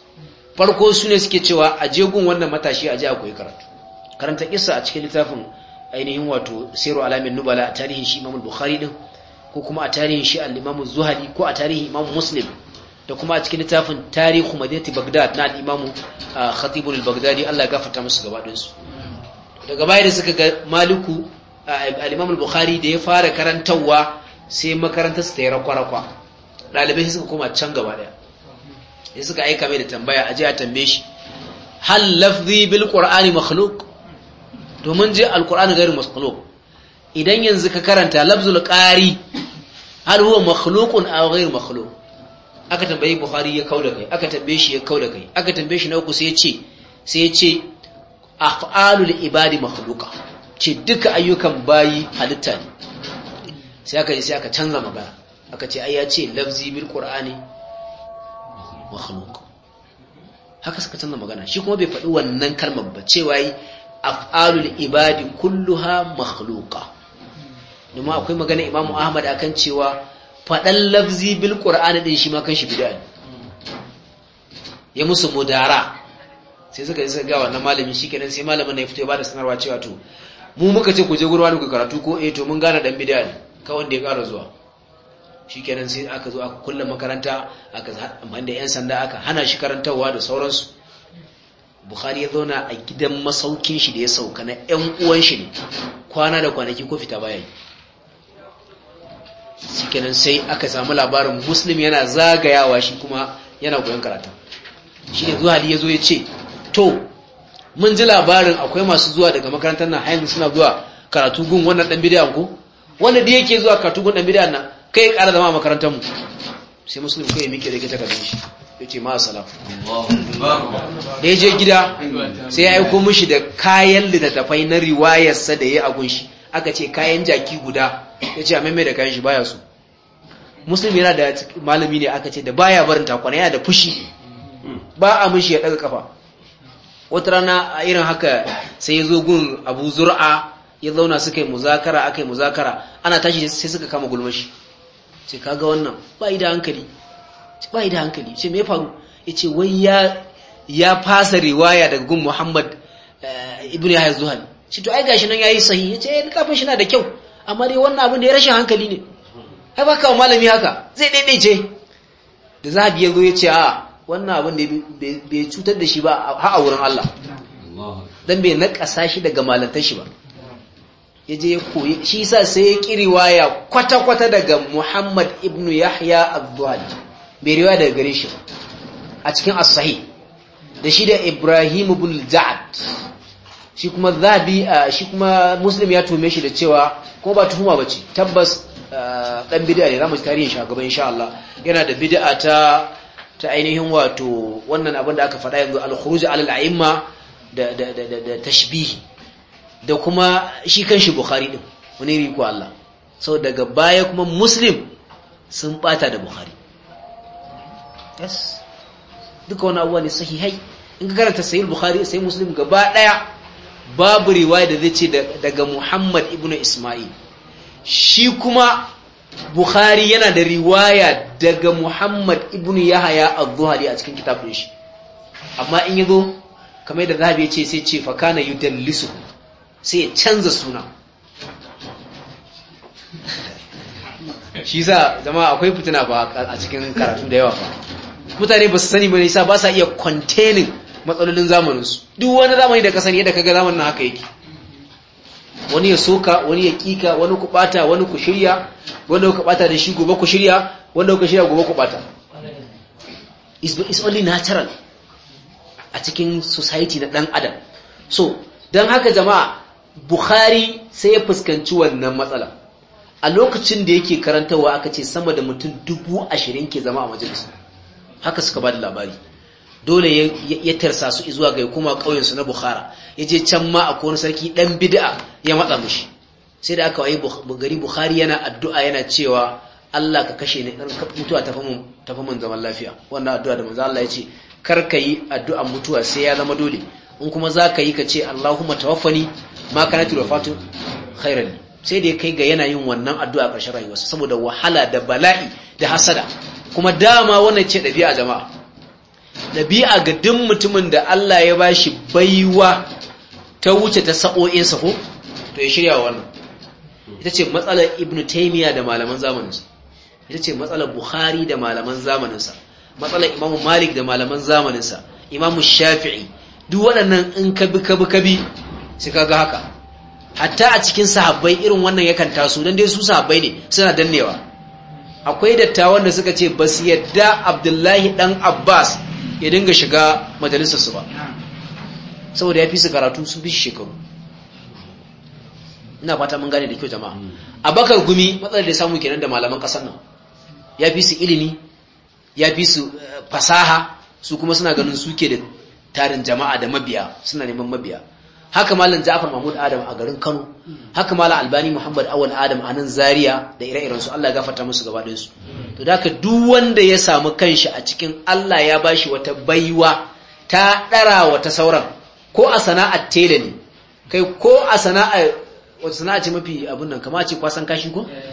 farko su ne suke cewa a jegun wannan matashi a je a koyi karanta kissa a cikin littafin ainihin wato Siru Alamin Nubala a tarihin shi Imam Bukhari din ko kuma a tarihin shi al-Imam Zuhali ko a tarihin Imam Muslim da kuma a cikin littafin Tarihu Madinati Baghdad na al-Imam Khatib al-Baghdadi Allah ya gafarta musu gaba ɗayan su daga baya da suka ga Maliku al-Imam al-Bukhari da ya fara karantawa sai makarantar su ta yi rakwa-rakwa dalibai suka koma can gaba daya sai suka aika mai da tambaya aje a tambaye shi hal lafzi bil qur'ani makhluq domin je al-qur'ani gairu makhluq idan yanzu ka karanta lafzul qari hal huwa makhluqun aw ghairu makhluq aka tambayi Bukhari ya kauda kai aka tambaye shi ya kauda kai aka tambaye shi na uku sai ya ce af'alul ibadi makhluqa ce duka ayyukan bayi halitta ne sai aka canza magana aka ce ai ya ce lafzi bil qur'ani makhluq haka suka canza magana shi kuma bai faɗi wannan kalmar ba cewa yi af'alul ibadi kulluha makhluqa domin akwai magana Imam Ahmad akan cewa faɗan lafzi bil qur'ani din shi ma kan shi bid'a ne ya musu mudara sai suka ga wannan malami shikenan sai malamin ne ya fito ya bada sanarwa cewa to mu muka ce ku je gurin wani ku karatu ko to mun gane dan bid'a ne kawai da ya ƙara zuwa shikenan sai aka zo aka kulle makaranta aka amfani da 'yan sanda aka hana shi karantarwa da sauransu. Bukhari ya zauna a gidan masaukin shi da ya sauka na 'yan uwan shi ne kwana da kwanaki ko fita baya yi. Shikenan sai aka samu labarin Muslim yana zagayawa shi kuma yana koyon karatu. Shi ne zuwa ya zo ya ce to mun ji labarin akwai masu zuwa daga makarantar nan hayan suna zuwa karatu gun wannan dan bid'a ko wanda da yake zuwa karatu gun dan bid'a nan kai ƙara zama a makarantar mu sai Muslim kai mike da kita kadan shi yace ma salam da yaje gida sai ya aika mishi da kayan littattafai na riwayar sa da yayi a gunshi aka ce kayan jaki guda yace a maimai da kayan shi baya so. Muslim yana da malami ne aka ce da baya barin takwana yana da fushi ba a mishi ya daga kafa. Wata rana a irin haka sai ya zo gun Abu Zur'a ya zauna suka yi muzakara aka yi muzakara ana tashi sai suka kama gulmashi ce kaga wannan ba da hankali ce me faru yace wai ya fasa riwaya daga gun Muhammad ibn Yahya Zuhali ce to ai gashi nan yayi sahihi yace kafin shi na da kyau amma dai wannan abin da ya rashin hankali ne ai baka wa malami haka zai daidaice da Zahabi ya zo yace a wannan abin da bai cutar da shi ba a wurin Allah dan bai nakasa shi daga malantar shi ba yaje ya koyi shi yasa sai ya kiriwaya kwata-kwata daga Muhammad ibn Yahya az-Zuhali bai riwaya daga gare shi a cikin as-sahih da shi da Ibrahim ibn al-Ja'd shi kuma Zahabi shi kuma Muslim ya tume shi da cewa kuma ba tuhuma bace tabbas dan bid'a ne zamu tarihin shi a gaba insha Allah yana da bid'a ta ainihin wato wannan abin da aka faɗa yanzu al-khuruj ala al-a'imma da tashbihi da kuma shi kanshi Bukhari din wani riko Allah sau daga baya kuma Muslim sun bata da Bukhari. Yes, duka wani abuwa ne sahihai in ka karanta sahih Bukhari sai Muslim gaba daya babu riwaya da zai ce daga Muhammad ibn Isma'il. Shi kuma Bukhari yana da riwaya daga Muhammad ibn Yahya az-Zuhali a cikin kitabun shi, amma in yazo kamar da Zahabi yace sai ce fa kana yudallisu sai ya canza suna. Shi yasa jama'a akwai fitina ba a cikin karatu da yawa ba, mutane ba su sani ba ne yasa ba sa iya containing matsalolin zamanin su. Duk wani zamani da ka sani yadda kaga zamanin haka yake, wani ya soka, wani ya kika, wani ku bata, wani ku shirya, wanda ku bata da shi gobe ku shirya, wanda ku shirya gobe ku bata. It's only natural a cikin society na dan adam. So dan haka jama'a Bukhari sai ya fuskanci wannan matsala a lokacin da yake karantawa. Aka ce sama da mutum 20,000 ke zama a majalisa, haka suka ba da labari. Dole ya tarsa su zuwa ga kuma ƙauyensu na Bukhara. Ya je can ma a wani sarki ɗan bid'a ya matsa mushi, sai da aka wayi gari Bukhari yana addu'a yana cewa Allah ka kashe ni, mutuwa tafi mun zaman lafiya. Wannan addu'a da manzo Allah ya ce kar ka yi addu'an mutuwa sai ya zama dole, in kuma za ka yi ka ce Allahumma tawaffani ma kanatu wafatu khairan. Sai da ya kai ga yana yin wannan addu'a a ƙarshen rayuwarsa saboda wahala da bala'i da hasada. Kuma dama wannan ce ɗabi'a jama'a, dabi'a ga duk mutumin da Allah ya bashi baiwa ta wuce ta sa'o'insa ko to ya shirya wannan. Ita ce matsalar Ibn Taymiyyah da malaman zamaninsa, ita ce matsalar Bukhari da malaman zamaninsa, matsalar Imam Malik da malaman zamaninsa, Imam Shafi'i, duk waɗannan in ka bi sai kaga haka. Hatta a cikin sahabbai irin wannan yakan taso, dan dai su sahabbai ne suna dannewa. Akwai dattawan da suka ce ba su yadda Abdullahi dan Abbas ya dinga shiga majalisarsu ba, saboda ya fi su karatu, su fi shekaru. Ina fata mun gane da kyau jama'a. Abakar Gumi matsalar da samu kenan da malaman kasar nan, ya fi su ilimi, ya fi su fasaha, su kuma suna ganin suke da tarin jama'a da mabiya, suna neman mabiya. Haka malam Ja'far Mahmud Adam a garin Kano, haka malam Albani Muhammad Awal Adam a nan Zaria da ire-iren su, Allah ya gafarta musu gaba ɗayan su. To da haka duk wanda ya samu kanshi a cikin Allah ya bashi wata baiwa ta dara wata sauran, ko a sana'ar tela ne, kai ko a sana'ar wata sana'a ce mafi abun nan, kama ce kwasan kashi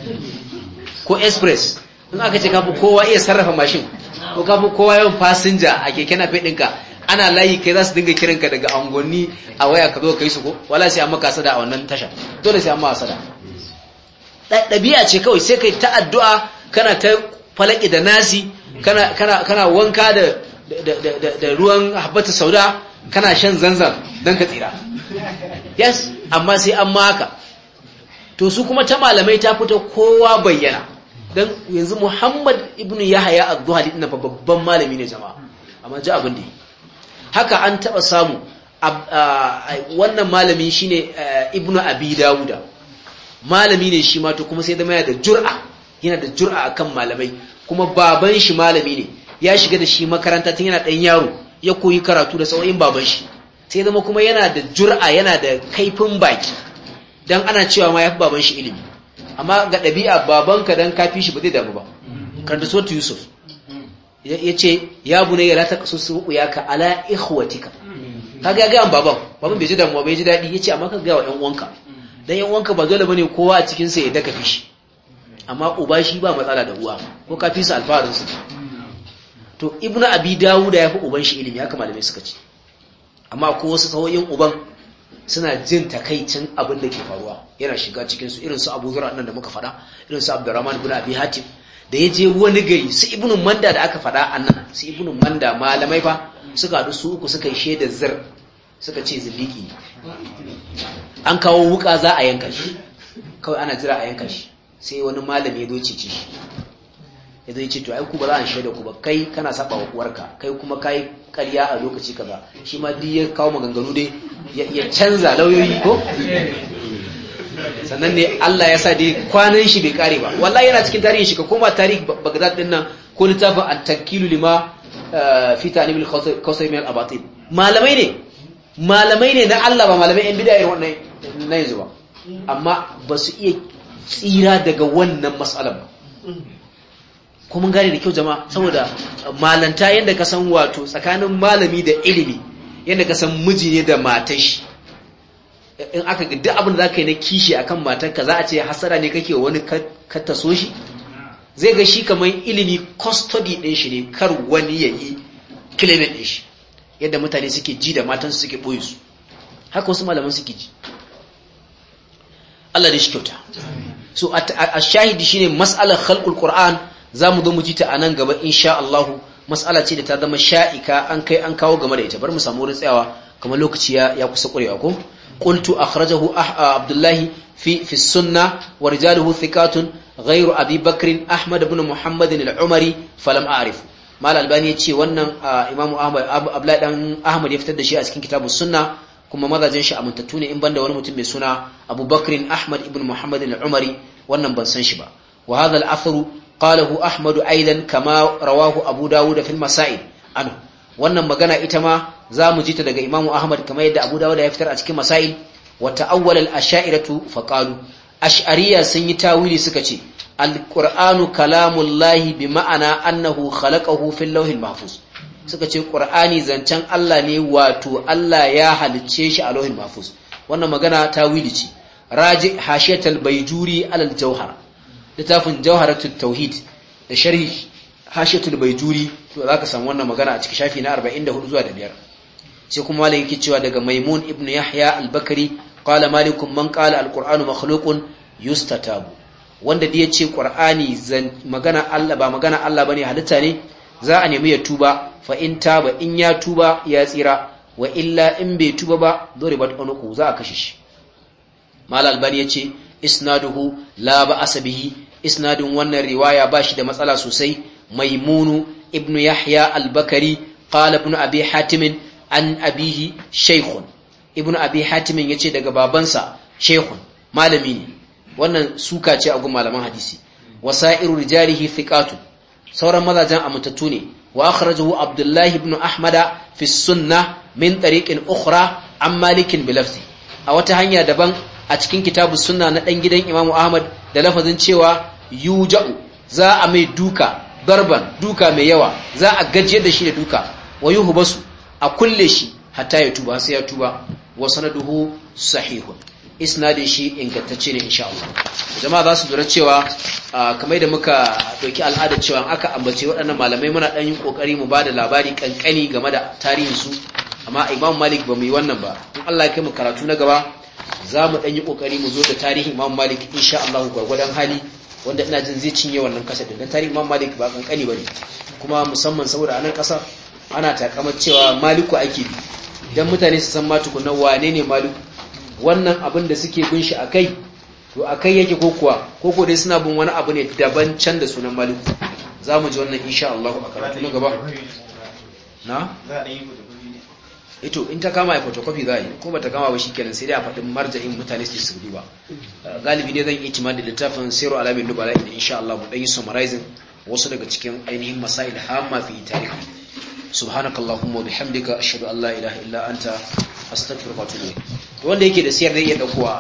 ko express, in aka ce kafi kowa iya sarrafa mashin, ko kafi kowa yawan fasinja a keke napep ɗinka, ana layi kai za su dinga kiranka daga angonni a waya ka zo kai su ko wala sai an maka sada a wannan tasha, dole sai an maka sada. Ɗabi'a ce kawai, sai kai ta addu'a, kana ta falaki da nasi, kana wanka da ruwan habbatu sauda, kana shan zanzan don ka tsira. Yes, amma sai an maka. To su kuma ta malamai ta fita kowa bayyana, dan yanzu Muhammad ibn Yahya az-Zuhali din babban malami ne jama'a, amma ji abin da haka an taba samu wannan malami shine Ibn Abi Dawuda, malami ne shi ma, to kuma sai da yana da jur'a akan malamai, kuma baban shi malami ne, ya shiga da shi makaranta tun yana dan yaro, ya koyi karatu da sauyin baban shi, sai zama kuma yana da jur'a, yana da kaifin baki, dan ana cewa ma yafi baban shi ilimi. Amma ga ɗabi'a babanka dan kafi shi ba zai damu ba. Karanta suratu Yusuf, yace ya bunayya la taqsus ru'yaka ala ikhwatika, kaga ya ga baban bai ji damuwa, bai ji dadi, yace amma ka ga wa ƴan uwanka, dan ƴan uwanka ba dole bane kowa a cikin sa ya daka fishi, amma uba shi ba matsala da uwa, ko kafi su alfarin su. To Ibnu Abi Dawud ya fi uban shi ilimi, haka malamai suka ce. Amma ko wasu sauyin uban suna jin takaicin abin da ke faruwa, yana shiga cikin su, irin su Abu Zur'a nan da muka faɗa, irin su Abdurrahman ibn Abi Hatim, da ya je wani gari, su Ibnu Manda da aka faɗa annan, su Ibnu Manda malamai fa suka haɗu su uku suka yi shaidar zir, suka ce zindiki ne. An kawo wuka za a yanka shi, kawai ana jira a yanka shi, sai wani malami ya zo cece shi, ya zo ya ce to ai ku ba za a shaida ku ba, kai kana saba wa uwarka, kai kuma kai ƙarya a lokaci kaza. Shi ma duk ya kawo maganganu dai ya canza lauyoyi ko, sannan ne Allah ya sa dai kwanan shi bai kare ba. Wallahi yana cikin tarihin shi, ka koma tarihi Baghdad din nan ko littafin at-tankilu lima fi ta'limil qawsay min al-abatil. Malamai ne na Allah, ba malamai yan bid'a irin wannan na yanzu ba, amma ba su iya tsira daga wannan mas'alar ba. Ko mun gane da kyau jama'a, saboda malanta yanda ka san wato tsakanin malami da ilimi, yanda ka san miji ne da matar shi. In aka ga duk abin da zaka yi na kishi akan matarka, za a ce hasara ne kake wani ka taso shi, zai ga shi kamar ilimi custody din shi ne, kar wani ya yi claimant din shi, yadda mutane suke ji da matan suke boye su, haka wasu malaman suke ji. Allah da shi kyauta. So a shahidi shine mas'alar khalqul Qur'an, zamu zo mu ji ta anan gaba insha Allah. Mas'ala ce da ta zama sha'ika, an kawo game da ita. Bar mu samu wurin tsayawa kamar lokaci ya kusa kurewa ko. Qultu akhrajahu Abdullah fi sunnah wa rijaluhu thiqatun ghayru Abi Bakr Ahmad ibn Muhammad al-Umari falam a'rif. Mal Albani yace wannan Imam Abdullah dan Ahmad ya fitar da shi a cikin kitabus sunnah, kuma mazajin shi amintattu ne in banda wani mutum mai suna Abu Bakr Ahmad ibn Muhammad al-Umari, wannan ban san shi ba. Wa hadha al-athru qalahu Ahmad aidan kama rawahu Abu Dawud fi al-Masail anhu. Wannan magana ita ma zamu ji ta daga Imam Ahmad kamar yadda Abu Dawud ya fitar a cikin Masail. Wa ta'awwala al-ash'ariyatu faqalu, ash'ariyya sun yi tawili suka ce al-Qur'anu kalamullahi bi ma'ana annahu khalaqahu fil lawhil mahfuz. Suka ce Qur'ani zancen Allah ne, wato Allah ya halicce shi a lawhil mahfuz. Wannan magana tawili ce. Raji hashiyatul Bayjuri alal Jawhar, littafin Jawharatut Tauhid da sharhi hashiyatul baijuri to zaka samu wannan magana a cikin shafi na 44 zuwa da 5 sai kuma malik yake cewa daga maimun ibnu yahya al-bakri qala malikum man qala al-qur'anu makhluqun yustatabu wanda da yace qur'ani magana Allah ba magana Allah bane halitta ne za a nemi ya tuba fa in taba in ya tuba ya tsira wa illa in bai tuba ba duribat unuku za a kashe shi mal albani yace isnaduhu la ba'asa bihi isnadun wannan riwaya bashi da matsala sosai maimunu ibnu yahya al-bakari qala ibn abi hatim an abihi shaykhun ibn abi hatim yace daga babansa shaykhun malami ne wannan suka ce a gun malaman hadisi wasairu rijalihi thiqatu sauran mazajan amintattu ne wa akhrajahu abdullah ibn ahmada fi sunnah min tariqin ukhra an malikin bilafzi a wata hanya daban a cikin kitabus sunna na dan gidan imamu ahmad da lafazin cewa yuja'u za a mai duka darban duka mai yawa za a gajiyar da shi da duka wa yuhbasu a kulle shi hatta ya tuba sai ya tuba wa sanaduhu sahihun isnadin shi ingantacce ne insha Allah jama'a za su lura cewa kamar da muka doki al'ada cewa aka ambace waɗannan malamai muna dan yin kokari mu bada labari kankani game da tarihin su amma Imam Malik ba mu yi wannan ba in Allah ya kai mu karatu na gaba za mu dan yi kokari mu zo da tarihin Imam Malik insha Allah gwargwadon hali wanda ina jin zai cinye wannan kasa din dan tarihin Imam Malik ba kankani bane kuma musamman saboda anan kasa ana takamar cewa Maliku ake bi idan mutane su san ma tukunna wane ne Maliku wannan abin da suke bin shi akai to akai yake ko kuwa dai suna bin wani abu ne daban can da sunan Maliku zamu ji wannan insha Allah a karatu na gaba na za a yi photocopy ne ito in ta kama ai photocopy za a yi ko ba ta kama ba shikenan sai dai a faɗin marja'in mutane su duba galibi ne zan yi itimadi da littafin Sirru Alamin Nubala idan insha Allah mu dan yi summarizing wasu daga cikin ainihin masail hamma fi tarihi subhanakallahumma wa bihamdika ashhadu an la ilaha illa anta astaghfiruka wa atubu ilayk wanda yake da siyar da iya daukowa